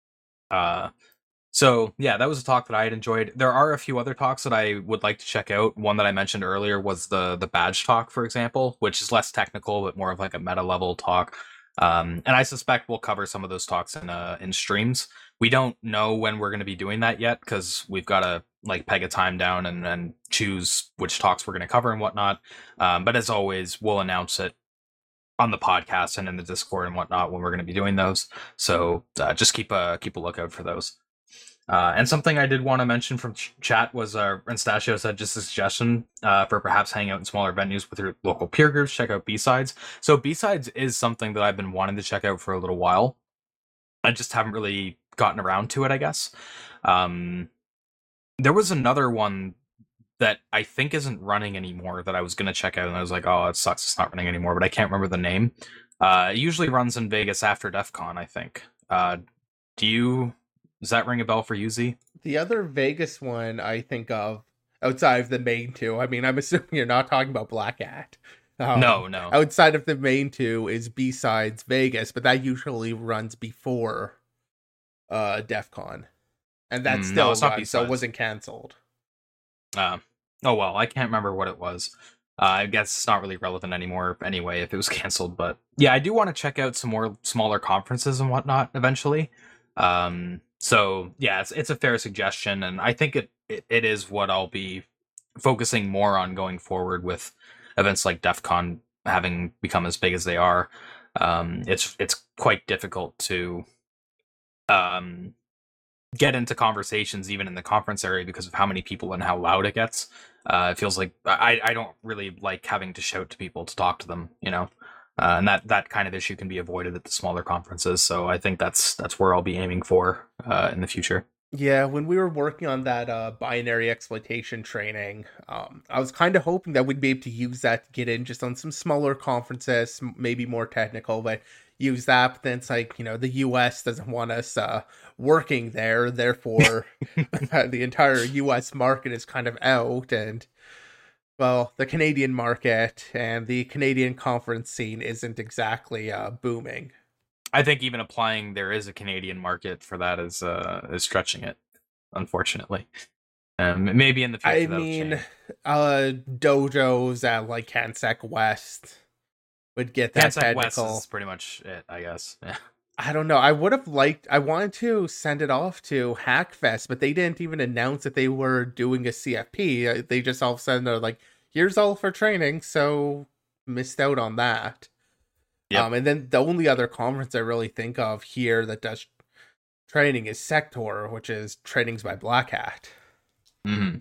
So yeah, that was a talk that I had enjoyed. There are a few other talks that I would like to check out. One that I mentioned earlier was the badge talk, for example, which is less technical but more of like a meta level talk. And I suspect we'll cover some of those talks in streams. We don't know when we're going to be doing that yet, because we've got to like peg a time down and choose which talks we're going to cover and whatnot. But as always, we'll announce it on the podcast and in the Discord and whatnot when we're going to be doing those. So just keep a lookout for those. And something I did want to mention from chat was Anastasios said just a suggestion for perhaps hanging out in smaller venues with your local peer groups. Check out B-Sides. So B-Sides is something that I've been wanting to check out for a little while. I just haven't really gotten around to it, I guess. There was another one that I think isn't running anymore that I was going to check out, and I was like, oh, it sucks it's not running anymore, but I can't remember the name. It usually runs in Vegas after DEF CON, I think. Does that ring a bell for you, Z? The other Vegas one I think of outside of the main two, I mean, I'm assuming you're not talking about Black Hat. No. Outside of the main two is B-Sides Vegas, but that usually runs before DEF CON. And that's still run, so it wasn't canceled. Oh well, I can't remember what it was. I guess it's not really relevant anymore anyway if it was canceled, but yeah, I do want to check out some more smaller conferences and whatnot eventually. So yeah, it's a fair suggestion, and I think it is what I'll be focusing more on going forward with events like DEF CON having become as big as they are. It's quite difficult to get into conversations even in the conference area because of how many people and how loud it gets. It feels like I don't really like having to shout to people to talk to them, you know. And that kind of issue can be avoided at the smaller conferences. So I think that's where I'll be aiming for in the future. Yeah, when we were working on that binary exploitation training, I was kind of hoping that we'd be able to use that to get in just on some smaller conferences, maybe more technical, but use that. But then it's like, you know, the US doesn't want us working there. Therefore, the entire US market is kind of out. And, well, the Canadian market and the Canadian conference scene isn't exactly booming. I think even applying there is a Canadian market for that is stretching it, unfortunately. Maybe in the future. I mean, dojos at like CanSec West would get that CanSec technical. West is pretty much it, I guess. Yeah. I don't know. I wanted to send it off to Hackfest, but they didn't even announce that they were doing a CFP. They just all of a sudden are like, here's all for training, so missed out on that. Yep. And then the only other conference I really think of here that does training is Sector, which is trainings by Black Hat. Mm-hmm.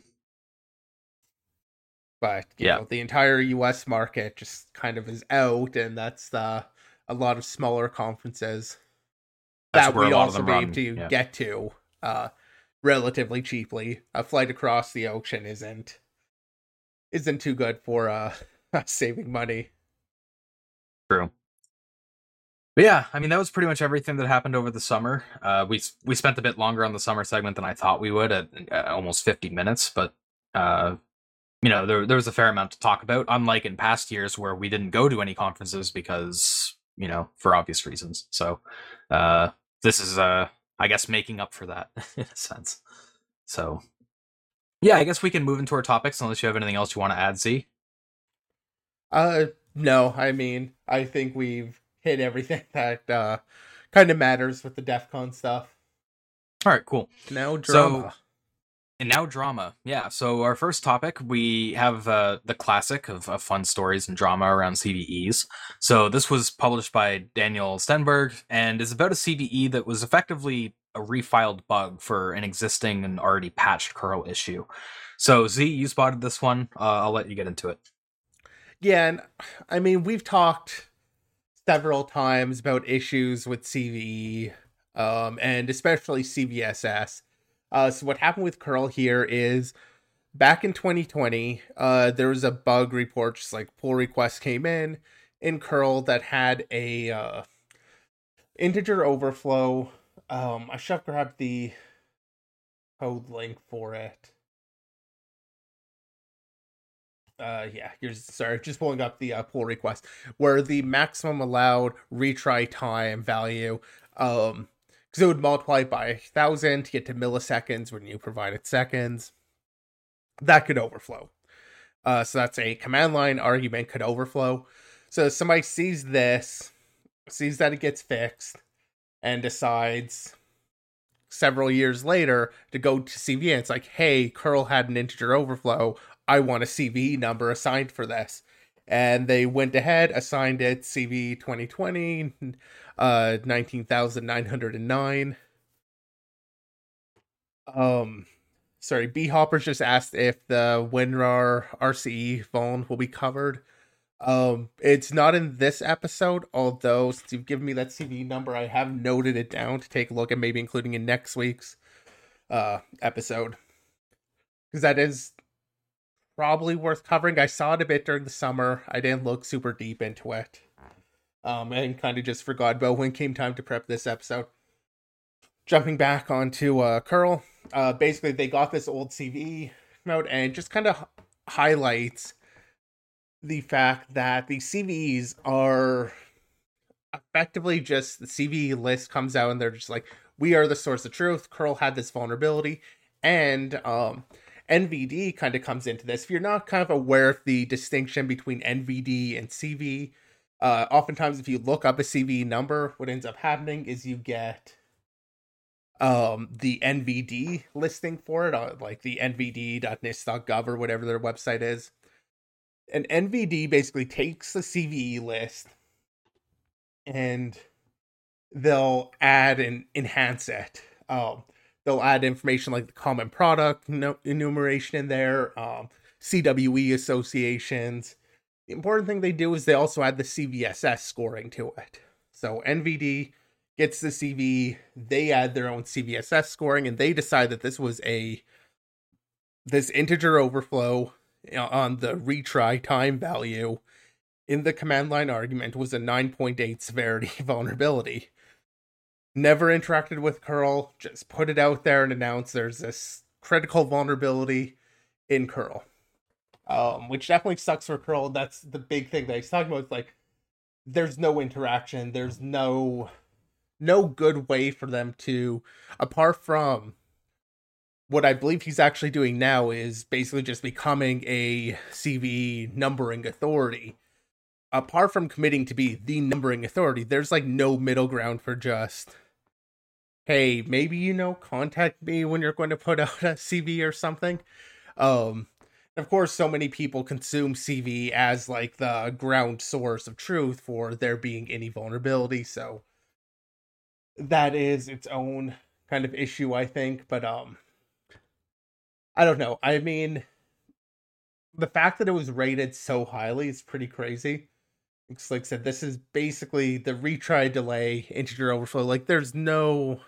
But you know, the entire US market just kind of is out, and that's a lot of smaller conferences that we'd also be able to get to relatively cheaply. A flight across the ocean isn't too good for saving money. True. But yeah, I mean, that was pretty much everything that happened over the summer. We spent a bit longer on the summer segment than I thought we would at almost 50 minutes, but you know, there was a fair amount to talk about, unlike in past years where we didn't go to any conferences because, you know, for obvious reasons. So this is, I guess, making up for that in a sense. So yeah, I guess we can move into our topics unless you have anything else you want to add, Z. No, I mean, I think we've hit everything that kind of matters with the DEF CON stuff. All right, cool. Now drama. And now drama. Yeah. So our first topic, we have the classic of fun stories and drama around CVEs. So this was published by Daniel Stenberg and is about a CVE that was effectively a refiled bug for an existing and already patched curl issue. So Z, you spotted this one. I'll let you get into it. Yeah, and I mean, we've talked several times about issues with CVE, and especially CVSS. So what happened with curl here is back in 2020, there was a bug report, just like pull request came in curl that had a integer overflow. I should have grabbed the code link for it. Yeah, here's, sorry, just pulling up the pull request where the maximum allowed retry time value, because it would multiply by 1,000 to get to milliseconds when you provided seconds. That could overflow. So that's a command line argument could overflow. So somebody sees this, sees that it gets fixed, and decides several years later to go to CVE. And it's like, hey, curl had an integer overflow. I want a CVE number assigned for this. And they went ahead, assigned it CVE 2020, 19,909. Sorry, B Hoppers just asked if the WinRAR RCE phone will be covered. It's not in this episode, although since you've given me that CV number, I have noted it down to take a look at, maybe including in next week's episode, because that is probably worth covering. I saw it a bit during the summer. I didn't look super deep into it, and kind of just forgot about when it came time to prep this episode. Jumping back onto curl, basically they got this old CV out and just kind of highlights the fact that the CVEs are effectively just the CVE list comes out and they're just like, we are the source of truth. Curl had this vulnerability, and NVD kind of comes into this. If you're not kind of aware of the distinction between NVD and CV, oftentimes if you look up a CV number, what ends up happening is you get the NVD listing for it, like the nvd.nist.gov or whatever their website is. And NVD basically takes the CVE list and they'll add and enhance it. They'll add information like the common product enumeration in there, CWE associations. The important thing they do is they also add the CVSS scoring to it. So NVD gets the CV, they add their own CVSS scoring, and they decide that this was this integer overflow on the retry time value in the command line argument was a 9.8 severity vulnerability. Never interacted with curl, just put it out there and announced there's this critical vulnerability in curl. Which definitely sucks for curl. That's the big thing that he's talking about. It's like, there's no interaction, there's no good way for them to, apart from what I believe he's actually doing now is basically just becoming a CV numbering authority. Apart from committing to be the numbering authority, there's like no middle ground for just, hey, maybe, contact me when you're going to put out a CV or something. Of course, so many people consume CV as like the ground source of truth for there being any vulnerability, so that is its own kind of issue, I think. But I don't know. I mean, the fact that it was rated so highly is pretty crazy. It's like I said, this is basically the retry delay integer overflow. Like, there's no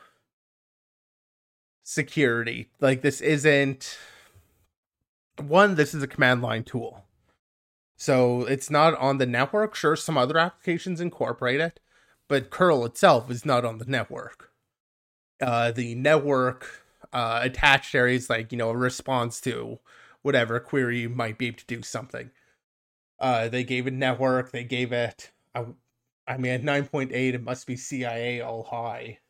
security. Like, this isn't this is a command line tool. So it's not on the network. Sure, some other applications incorporate it, but curl itself is not on the network. The network attached areas, like, a response to whatever query you might be able to do something. They gave it network. They gave it, at 9.8, it must be CIA all high.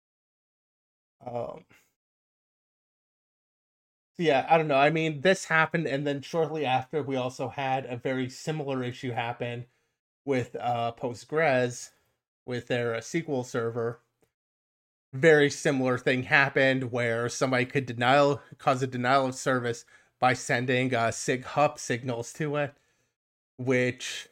Yeah, I don't know. I mean, this happened, and then shortly after, we also had a very similar issue happen with Postgres with their SQL server. very similar thing happened where somebody could cause a denial of service by sending SIG-HUP signals to it, which,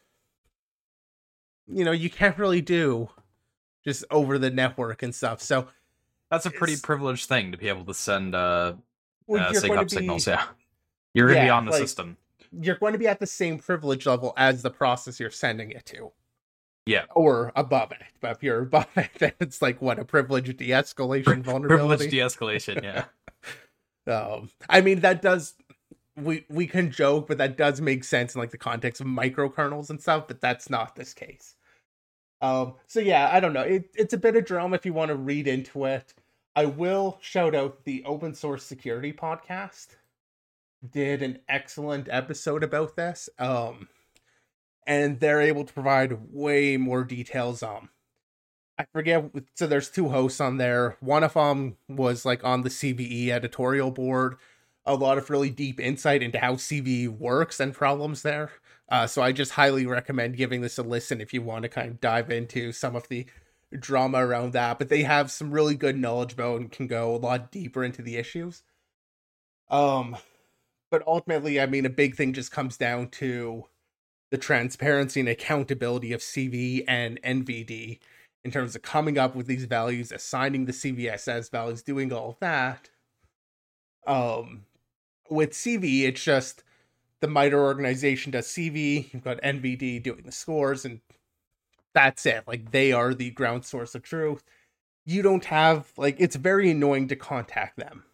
you can't really do just over the network and stuff. So That's a pretty privileged thing to be able to send you're SIG-HUP signals. Yeah, you're going to be on the system. You're going to be at the same privilege level as the process you're sending it to. Yeah. Or above it. But if you're above it, then it's like, what, a privilege de-escalation vulnerability? Privilege de-escalation, yeah. I mean, that does... We can joke, but that does make sense in like the context of microkernels and stuff, but that's not this case. So yeah, I don't know. It's a bit of drama if you want to read into it. I will shout out the Open Source Security Podcast. Did an excellent episode about this. And they're able to provide way more details. I forget. So there's two hosts on there. One of them was like on the CVE editorial board. A lot of really deep insight into how CVE works and problems there. So I just highly recommend giving this a listen if you want to kind of dive into some of the drama around that. But they have some really good knowledge about and can go a lot deeper into the issues. But ultimately, I mean, a big thing just comes down to the transparency and accountability of CVE and NVD in terms of coming up with these values, assigning the CVSS values, doing all of that. With CVE, it's just the MITRE organization does CVE, you've got NVD doing the scores, and that's it. Like, they are the ground source of truth. You don't have, like, it's very annoying to contact them.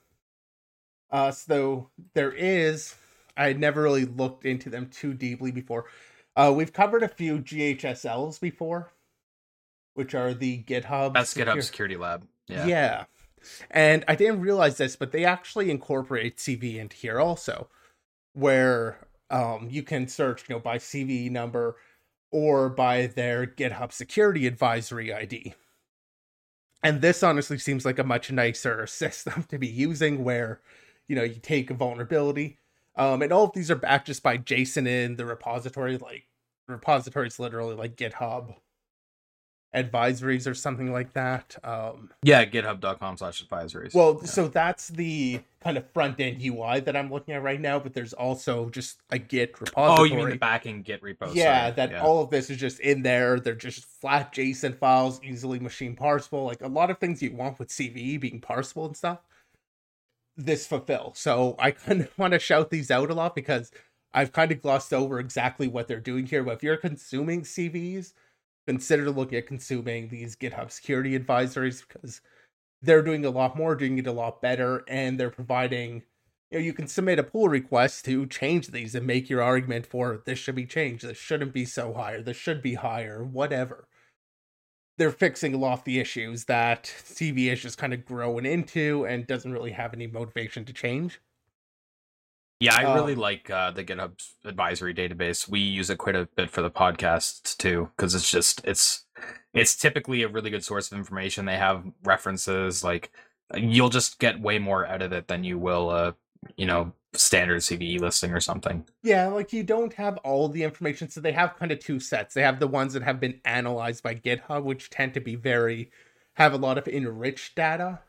So there is, I had never really looked into them too deeply before. We've covered a few GHSLs before, which are the GitHub. That's GitHub Security Lab. Yeah. And I didn't realize this, but they actually incorporate CVE into here also, where you can search, by CVE number or by their GitHub Security Advisory ID. And this honestly seems like a much nicer system to be using, where, you take a vulnerability, and all of these are backed just by JSON in the repository. Like, the repository is literally like GitHub advisories or something like that. Yeah, github.com/advisories. Well, yeah. So that's the kind of front-end UI that I'm looking at right now, but there's also just a Git repository. Oh, you mean the backend Git repo? Yeah, all of this is just in there. They're just flat JSON files, easily machine parsable. Like, a lot of things you want with CVE being parsable and stuff, this fulfill. So I kind of want to shout these out a lot because I've kind of glossed over exactly what they're doing here. But if you're consuming CVEs, consider looking at consuming these GitHub security advisories, because they're doing a lot more, doing it a lot better, and they're providing, you can submit a pull request to change these and make your argument for this should be changed, this shouldn't be so high, or this should be higher, whatever. They're fixing a lot of the issues that CVE is just kind of growing into and doesn't really have any motivation to change. Yeah, I really like the GitHub advisory database. We use it quite a bit for the podcasts too, because it's typically a really good source of information. They have references, like, you'll just get way more out of it than you will, standard CVE listing or something. Yeah, like, you don't have all the information, so they have kind of two sets. They have the ones that have been analyzed by GitHub, which tend to be have a lot of enriched data.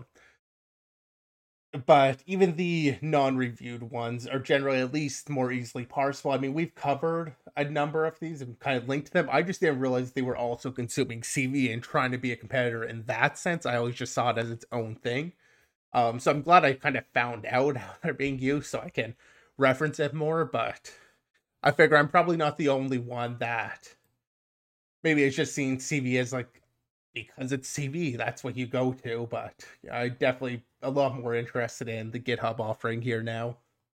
But even the non-reviewed ones are generally at least more easily parsable. I mean, we've covered a number of these and kind of linked to them. I just didn't realize they were also consuming CVE and trying to be a competitor in that sense. I always just saw it as its own thing. So I'm glad I kind of found out how they're being used so I can reference it more. But I figure I'm probably not the only one that maybe it's just seeing CVE as like, because it's CVE, that's what you go to. But I definitely a lot more interested in the GitHub offering here now.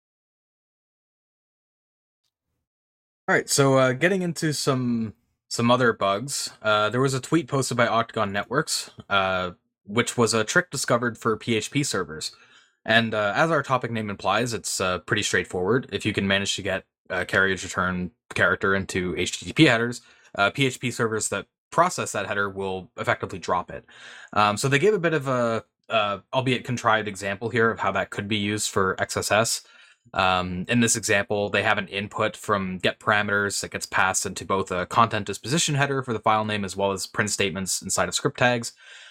All right, so getting into some other bugs, there was a tweet posted by Octagon Networks, which was a trick discovered for PHP servers. And as our topic name implies, it's pretty straightforward. If you can manage to get a carriage return character into HTTP headers, PHP servers that process that header will effectively drop it. So they gave a bit of a albeit contrived example here of how that could be used for XSS. In this example, they have an input from get parameters that gets passed into both a content disposition header for the file name as well as print statements inside of script tags.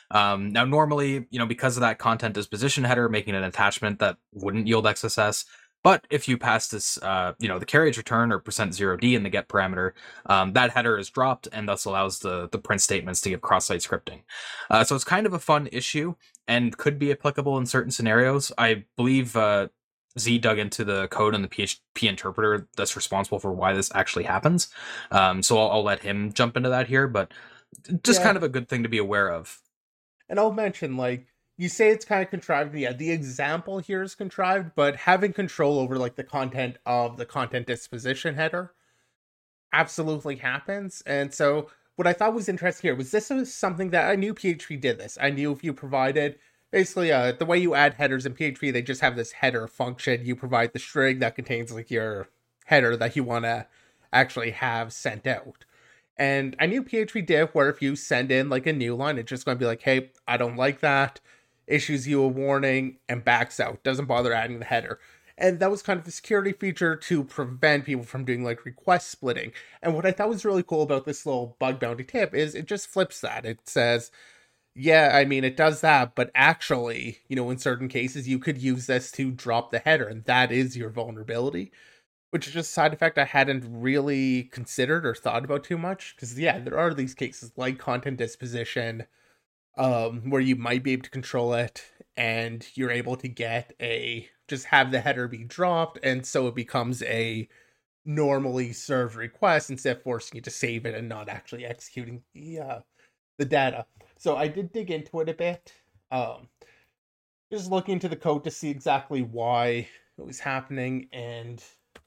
Now, normally, because of that content disposition header making an attachment, that wouldn't yield XSS. But if you pass this, the carriage return or %0d in the get parameter, that header is dropped and thus allows the print statements to give cross-site scripting. So it's kind of a fun issue and could be applicable in certain scenarios. I believe Z dug into the code and the PHP interpreter that's responsible for why this actually happens. So I'll let him jump into that here, but just kind of a good thing to be aware of. And I'll mention, like, you say it's kind of contrived. Yeah, the example here is contrived, but having control over, like, the content of the content disposition header absolutely happens. And so what I thought was interesting here was this was something that I knew PHP did this. I knew if you provided basically the way you add headers in PHP, they just have this header function. You provide the string that contains like your header that you want to actually have sent out. And I knew PHP did where if you send in like a new line, it's just going to be like, hey, I don't like that, issues you a warning, and backs out. Doesn't bother adding the header. And that was kind of a security feature to prevent people from doing like request splitting. And what I thought was really cool about this little bug bounty tip is it just flips that. It says, yeah, I mean, it does that, but actually, in certain cases, you could use this to drop the header, and that is your vulnerability, which is just a side effect I hadn't really considered or thought about too much. Because, yeah, there are these cases like content disposition, where you might be able to control it, and you're able to just have the header be dropped, and so it becomes a normally served request instead of forcing you to save it and not actually executing the data. So I did dig into it a bit, just looking into the code to see exactly why it was happening, and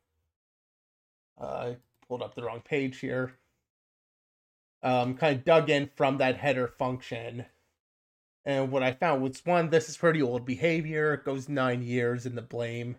I pulled up the wrong page here. Kind of dug in from that header function. And what I found was, one, this is pretty old behavior. It goes 9 years in the blame.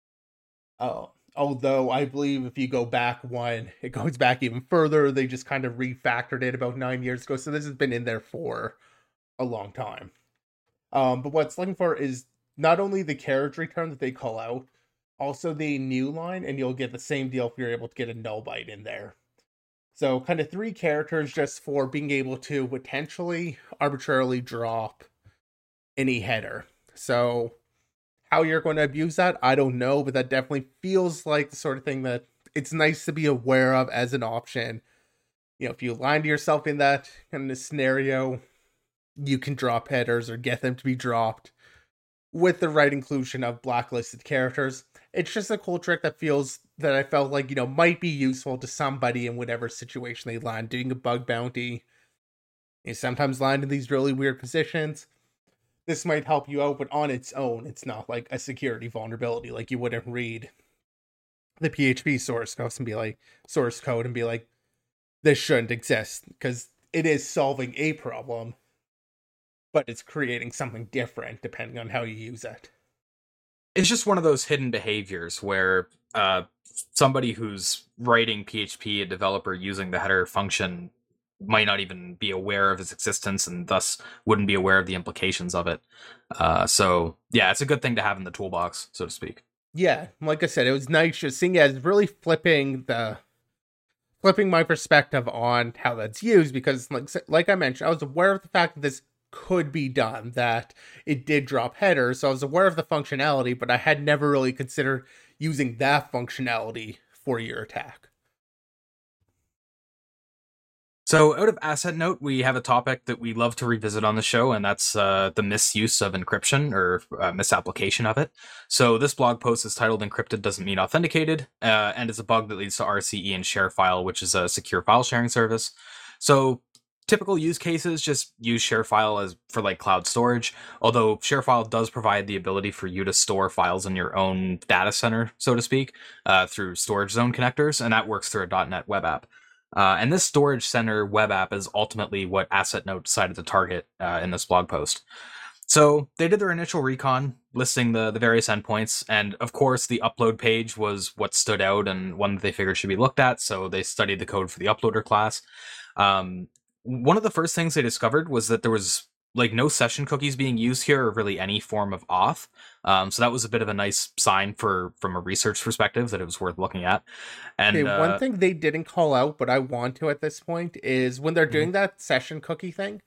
Although I believe if you go back one, it goes back even further. They just kind of refactored it about 9 years ago. So this has been in there for a long time. But what it's looking for is not only the carriage return that they call out, also the new line, and you'll get the same deal if you're able to get a null byte in there. So kind of 3 characters just for being able to potentially arbitrarily drop any header. So how you're going to abuse that, I don't know, but that definitely feels like the sort of thing that it's nice to be aware of as an option. If you land yourself in that kind of scenario, you can drop headers or get them to be dropped with the right inclusion of blacklisted characters. It's just a cool trick that I felt like, might be useful to somebody in whatever situation they land. Doing a bug bounty, you sometimes land in these really weird positions. This might help you out, but on its own, it's not like a security vulnerability. Like, you wouldn't read the PHP source code and be like, this shouldn't exist, because it is solving a problem, but it's creating something different depending on how you use it. It's just one of those hidden behaviors where somebody who's writing PHP, a developer using the header function, might not even be aware of its existence and thus wouldn't be aware of the implications of it. So yeah, it's a good thing to have in the toolbox, so to speak. Yeah, like I said, it was nice just seeing it as really flipping my perspective on how that's used, because like I mentioned, I was aware of the fact that this could be done, that it did drop headers, so I was aware of the functionality, but I had never really considered using that functionality for your attack. So out of Asset Note, we have a topic that we love to revisit on the show, and that's the misuse of encryption, or misapplication of it. So this blog post is titled "Encrypted Doesn't Mean Authenticated," and is a bug that leads to RCE and ShareFile, which is a secure file sharing service. So typical use cases just use ShareFile as for like cloud storage, although ShareFile does provide the ability for you to store files in your own data center, so to speak, through storage zone connectors, and that works through a .NET web app. And this storage center web app is ultimately what Asset Note decided to target in this blog post. So they did their initial recon, listing the various endpoints, and of course the upload page was what stood out and one that they figured should be looked at, so they studied the code for the uploader class. One of the first things they discovered was that there was like no session cookies being used here, or really any form of auth. So that was a bit of a nice sign from a research perspective that it was worth looking at. And okay, one thing they didn't call out, but I want to at this point, is when they're doing that session cookie thing,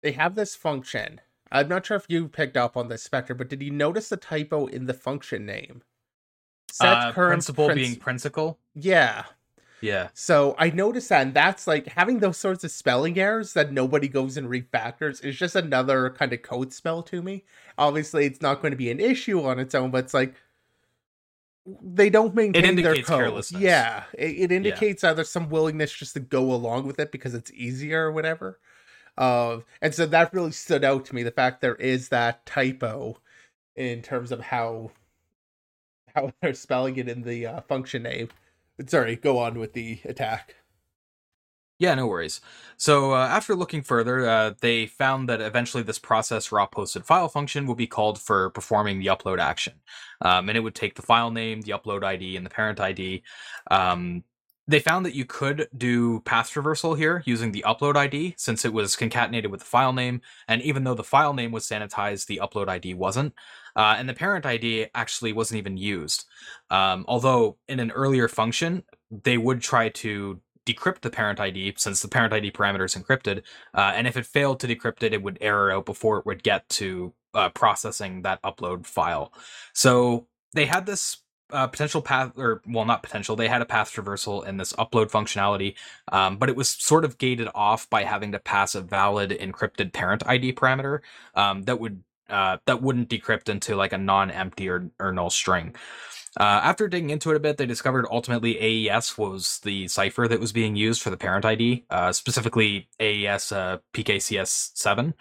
They have this function. I'm not sure if you picked up on this, Spectre, but did you notice the typo in the function name? Set current Principal being principal. Yeah. Yeah. So I noticed that, and that's like having those sorts of spelling errors that nobody goes and refactors is just another kind of code spell to me. Obviously, it's not going to be an issue on its own, but it's like they don't maintain their code. Carelessness. Yeah, it indicates either some willingness just to go along with it because it's easier or whatever. And so that really stood out to me, the fact there is that typo in terms of how they're spelling it in the function name. Sorry, go on with the attack. Yeah, no worries. So after looking further, they found that eventually this process raw posted file function would be called for performing the upload action. And it would take the file name, the upload ID, and the parent ID. They found that you could do path traversal here using the upload ID since it was concatenated with the file name. And even though the file name was sanitized, the upload ID wasn't. And the parent ID actually wasn't even used. Although in an earlier function, they would try to decrypt the parent ID since the parent ID parameter is encrypted. And if it failed to decrypt it, it would error out before it would get to processing that upload file. So they had this potential path, or well, not potential, they had a path traversal in this upload functionality, but it was sort of gated off by having to pass a valid encrypted parent ID parameter that wouldn't decrypt into like a non-empty or null string. After digging into it a bit, they discovered ultimately AES was the cipher that was being used for the parent ID, specifically AES PKCS7.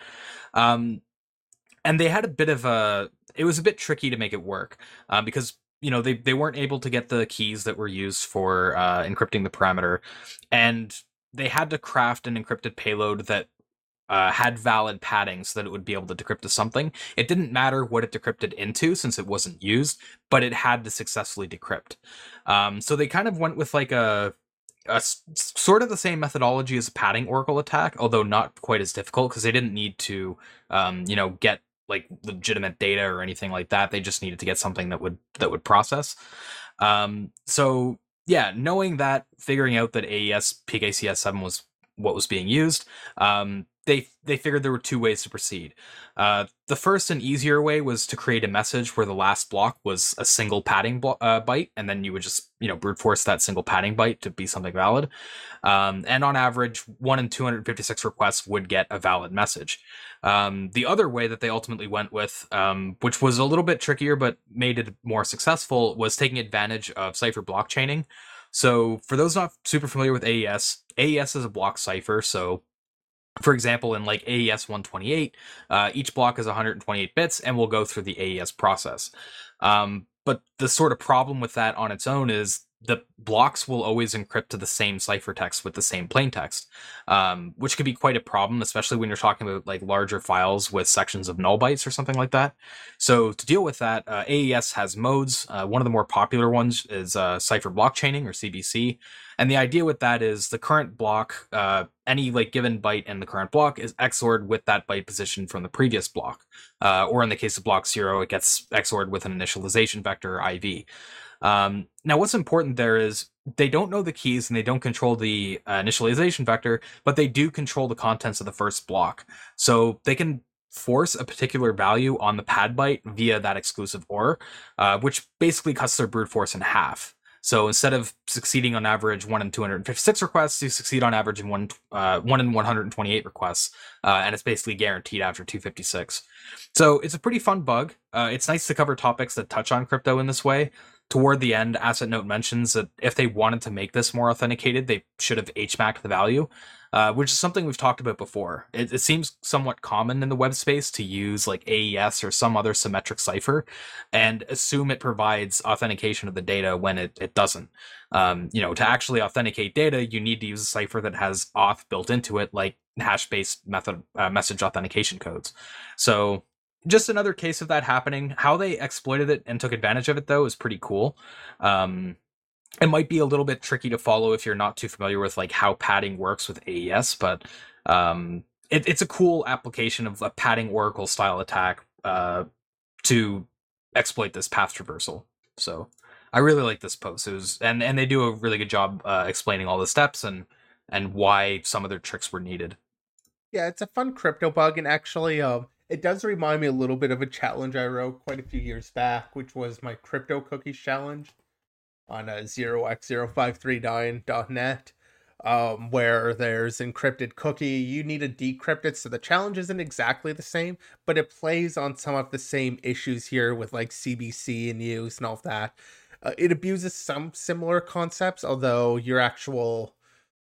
And they had a bit of it was a bit tricky to make it work because they weren't able to get the keys that were used for encrypting the parameter, and they had to craft an encrypted payload that had valid padding so that it would be able to decrypt to something. It didn't matter what it decrypted into since it wasn't used, but it had to successfully decrypt. So they kind of went with like a sort of the same methodology as a padding oracle attack, although not quite as difficult because they didn't need to, get like legitimate data or anything like that. They just needed to get something that would process. So yeah, knowing that, figuring out that AES PKCS7 was what was being used, they figured there were two ways to proceed. The first and easier way was to create a message where the last block was a single padding byte, and then you would just brute force that single padding byte to be something valid. And on average, 1 in 256 requests would get a valid message. The other way that they ultimately went with, which was a little bit trickier but made it more successful, was taking advantage of cipher blockchaining. So for those not super familiar with AES is a block cipher. So for example, in like AES 128, each block is 128 bits and will go through the AES process. But the sort of problem with that on its own is the blocks will always encrypt to the same ciphertext with the same plaintext, which could be quite a problem, especially when you're talking about like larger files with sections of null bytes or something like that. So to deal with that, AES has modes. One of the more popular ones is cipher blockchaining, or CBC. And the idea with that is the current block, any like given byte in the current block is XORed with that byte position from the previous block. Or in the case of block 0, it gets XORed with an initialization vector, IV. Now, what's important there is they don't know the keys and they don't control the initialization vector, but they do control the contents of the first block. So they can force a particular value on the pad byte via that exclusive OR, which basically cuts their brute force in half. So instead of succeeding on average 1 in 256 requests, you succeed on average in 1 in 128 requests, and it's basically guaranteed after 256. So it's a pretty fun bug. It's nice to cover topics that touch on crypto in this way. Toward the end, Asset Note mentions that if they wanted to make this more authenticated, they should have HMAC'd the value, which is something we've talked about before. It seems somewhat common in the web space to use like AES or some other symmetric cipher and assume it provides authentication of the data when it doesn't. To actually authenticate data, you need to use a cipher that has auth built into it, like hash-based message authentication codes. So just another case of that happening. How they exploited it and took advantage of it, though, is pretty cool. It might be a little bit tricky to follow if you're not too familiar with like how padding works with AES, but it's a cool application of a padding oracle style attack to exploit this path traversal. So I really like this post. It was, and they do a really good job explaining all the steps and why some of their tricks were needed. Yeah, it's a fun crypto bug, and actually, it does remind me a little bit of a challenge I wrote quite a few years back, which was my crypto cookies challenge on 0x0539.net, where there's encrypted cookie. You need to decrypt it, so the challenge isn't exactly the same, but it plays on some of the same issues here with like CBC and use and all of that. It abuses some similar concepts, although your actual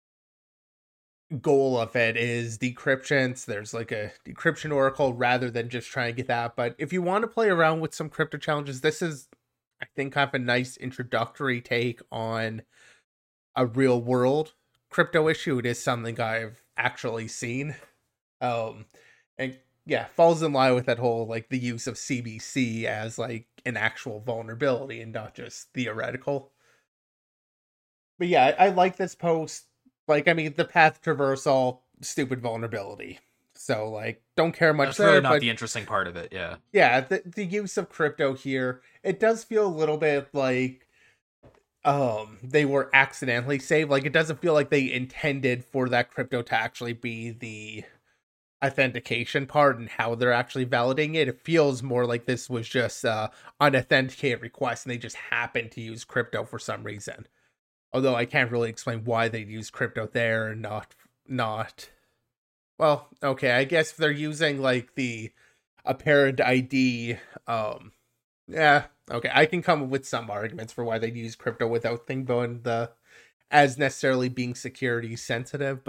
goal of it is decryption. So there's like a decryption oracle rather than just trying to get that. But if you want to play around with some crypto challenges, this is, I think, kind of a nice introductory take on a real world crypto issue. It is something I've actually seen. Um, and yeah, falls in line with that whole like the use of CBC as like an actual vulnerability and not just theoretical. But yeah, I like this post. Like, I mean, the path traversal, stupid vulnerability. So, like, don't care much That's there. really not but the interesting part of it, yeah. yeah, the use of crypto here, it does feel a little bit like they were accidentally saved. Like, it doesn't feel like they intended for that crypto to actually be the authentication part and how they're actually validating it. It feels more like this was just unauthenticated request and they just happened to use crypto for some reason. Although I can't really explain why they'd use crypto there and not. Well, okay, I guess if they're using like the apparent ID, yeah, okay, I can come up with some arguments for why they'd use crypto without thinking about the as necessarily being security sensitive,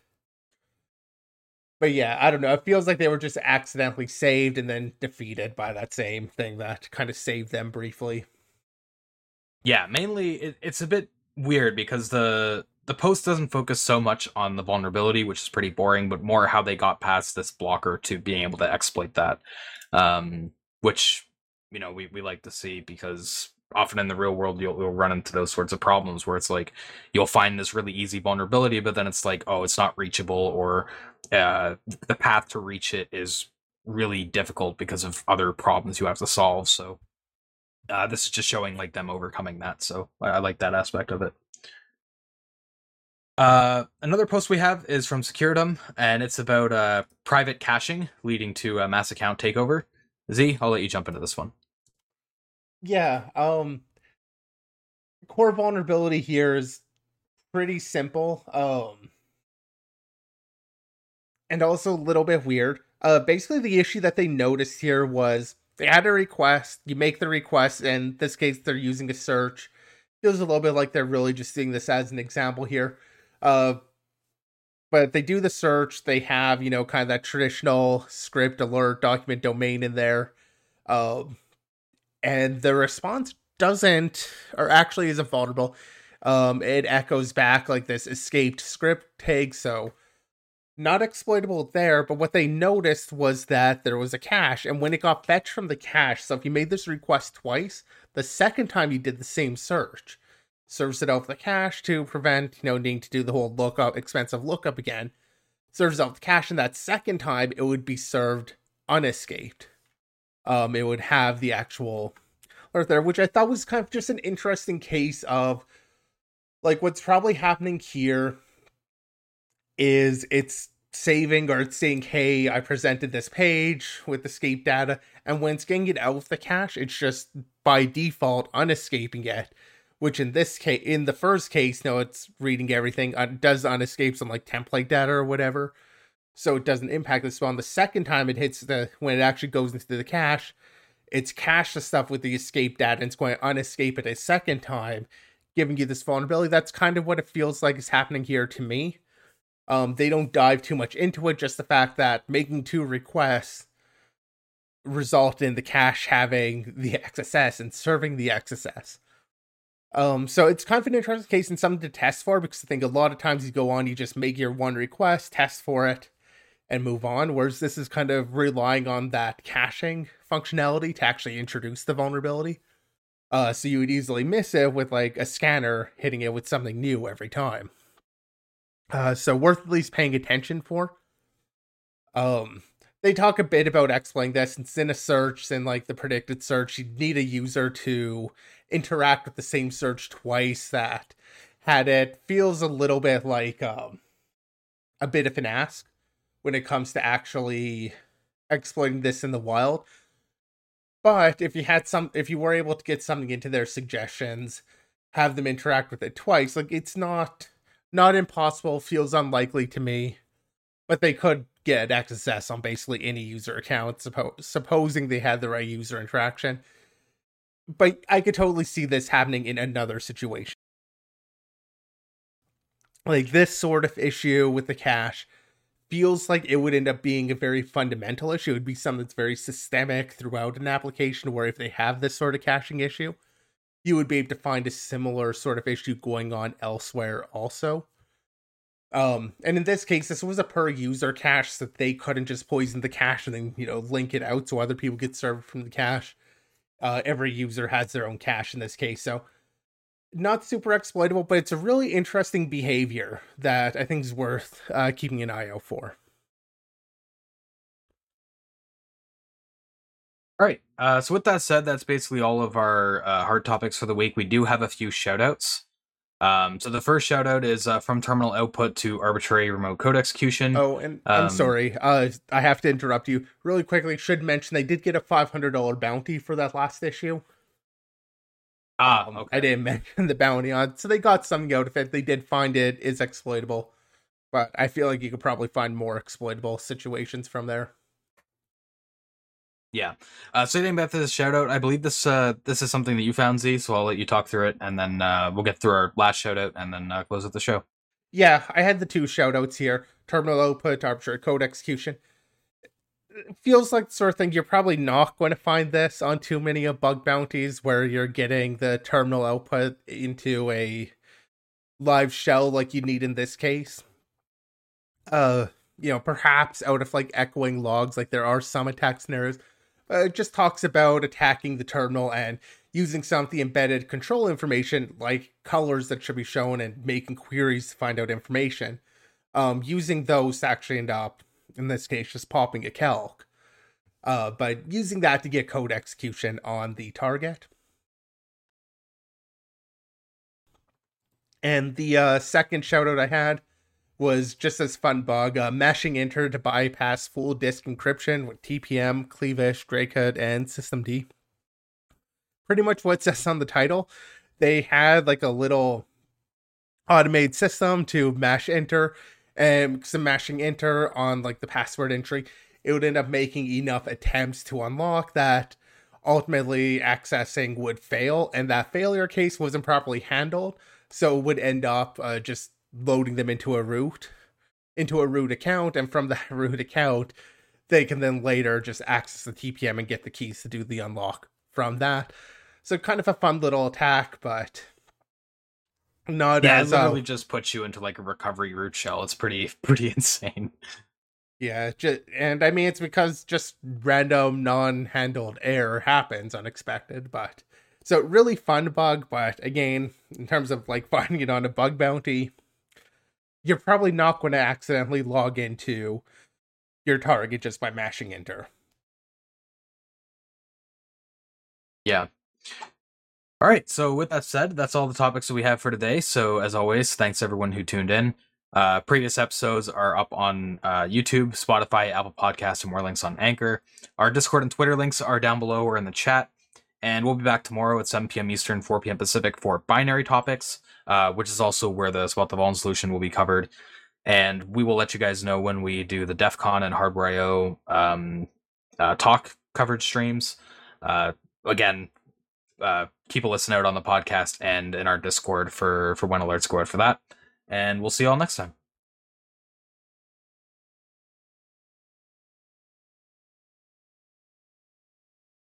but yeah, I don't know. It feels like they were just accidentally saved and then defeated by that same thing that kind of saved them briefly. Yeah, mainly it's a bit weird because the post doesn't focus so much on the vulnerability, which is pretty boring, but more how they got past this blocker to being able to exploit that, which we like to see because often in the real world you'll run into those sorts of problems where it's like you'll find this really easy vulnerability, but then it's like, oh, it's not reachable, or the path to reach it is really difficult because of other problems you have to solve. So this is just showing like them overcoming that. So I like that aspect of it. Another post we have is from Securitum, and it's about private caching leading to a mass account takeover. Z, I'll let you jump into this one. Yeah, core vulnerability here is pretty simple. And also a little bit weird. Basically, the issue that they noticed here was they had a request. You make the request, and in this case, they're using a search. Feels a little bit like they're really just seeing this as an example here. But they do the search. They have, kind of that traditional script, alert, document, domain in there. And the response doesn't, or actually isn't vulnerable. It echoes back like this escaped script tag, so not exploitable there, but what they noticed was that there was a cache, and when it got fetched from the cache, so if you made this request twice, the second time you did the same search, serves it out the cache to prevent, needing to do the whole lookup, expensive lookup again, serves out the cache, and that second time, it would be served unescaped. It would have the actual alert there, which I thought was kind of just an interesting case of, like, what's probably happening here is it's saving or it's saying, hey, I presented this page with escape data, and when it's getting it out of the cache, it's just by default unescaping it, which in this case, in the first case, it's reading everything, does unescape some like template data or whatever, so it doesn't impact the spawn. The second time it hits when it actually goes into the cache, it's cached the stuff with the escape data and it's going to unescape it a second time, giving you this vulnerability. That's kind of what it feels like is happening here to me. They don't dive too much into it, just the fact that making two requests result in the cache having the XSS and serving the XSS. So it's kind of an interesting case and something to test for, because I think a lot of times you go on, you just make your one request, test for it, and move on, whereas this is kind of relying on that caching functionality to actually introduce the vulnerability. So you would easily miss it with like a scanner hitting it with something new every time. So worth at least paying attention for. They talk a bit about explaining this, since in a search, in like the predicted search, you need a user to interact with the same search twice. That had it feels a little bit like a bit of an ask, when it comes to actually exploiting this in the wild. But if you were able to get something into their suggestions, have them interact with it twice, like it's not impossible, feels unlikely to me, but they could get access on basically any user account, supposing they had the right user interaction. But I could totally see this happening in another situation. Like this sort of issue with the cache feels like it would end up being a very fundamental issue. It would be something that's very systemic throughout an application, where if they have this sort of caching issue, you would be able to find a similar sort of issue going on elsewhere also. And in this case, this was a per user cache, so they couldn't just poison the cache and then, link it out so other people get served from the cache. Every user has their own cache in this case, so not super exploitable, but it's a really interesting behavior that I think is worth keeping an eye out for. All right. So with that said, that's basically all of our hard topics for the week. We do have a few shout outs. So the first shout out is from terminal output to arbitrary remote code execution. Oh, and I'm sorry. I have to interrupt you really quickly. Should mention they did get a $500 bounty for that last issue. Okay. I didn't mention the bounty on it, so they got something out of it. They did find it is exploitable, but I feel like you could probably find more exploitable situations from there. Yeah. So getting back to this shout out, I believe this is something that you found, Z, so I'll let you talk through it, and then we'll get through our last shout out and then close out the show. Yeah, I had the two shout outs here. Terminal output, arbitrary code execution. It feels like the sort of thing you're probably not going to find this on too many of bug bounties, where you're getting the terminal output into a live shell like you need in this case. Perhaps out of like echoing logs, like there are some attack scenarios. It just talks about attacking the terminal and using some of the embedded control information, like colors that should be shown, and making queries to find out information. Using those to actually end up, in this case, just popping a calc. But using that to get code execution on the target. And the second shoutout I had was just this fun bug, mashing enter to bypass full disk encryption with TPM, Cleavish, Drakehood, and systemd. Pretty much what it says on the title. They had like a little automated system to mash enter, and some mashing enter on like the password entry, it would end up making enough attempts to unlock that ultimately accessing would fail, and that failure case wasn't properly handled, so it would end up just loading them into a root account, and from that root account they can then later just access the TPM and get the keys to do the unlock from that. So kind of a fun little attack, but not as it literally just puts you into like a recovery root shell. It's pretty insane. Yeah, and I mean it's because just random non-handled error happens unexpected, but so really fun bug, but again, in terms of like finding it on a bug bounty, you're probably not going to accidentally log into your target just by mashing enter. Yeah. All right, so with that said, that's all the topics that we have for today. So as always, thanks everyone who tuned in. Previous episodes are up on YouTube, Spotify, Apple Podcasts, and more links on Anchor. Our Discord and Twitter links are down below or in the chat. And we'll be back tomorrow at 7 p.m. Eastern, 4 p.m. Pacific for binary topics, which is also where the Spot the Vuln solution will be covered. And we will let you guys know when we do the DEF CON and Hardware I/O talk coverage streams. Again, keep a listen out on the podcast and in our Discord for when alerts go out for that. And we'll see you all next time.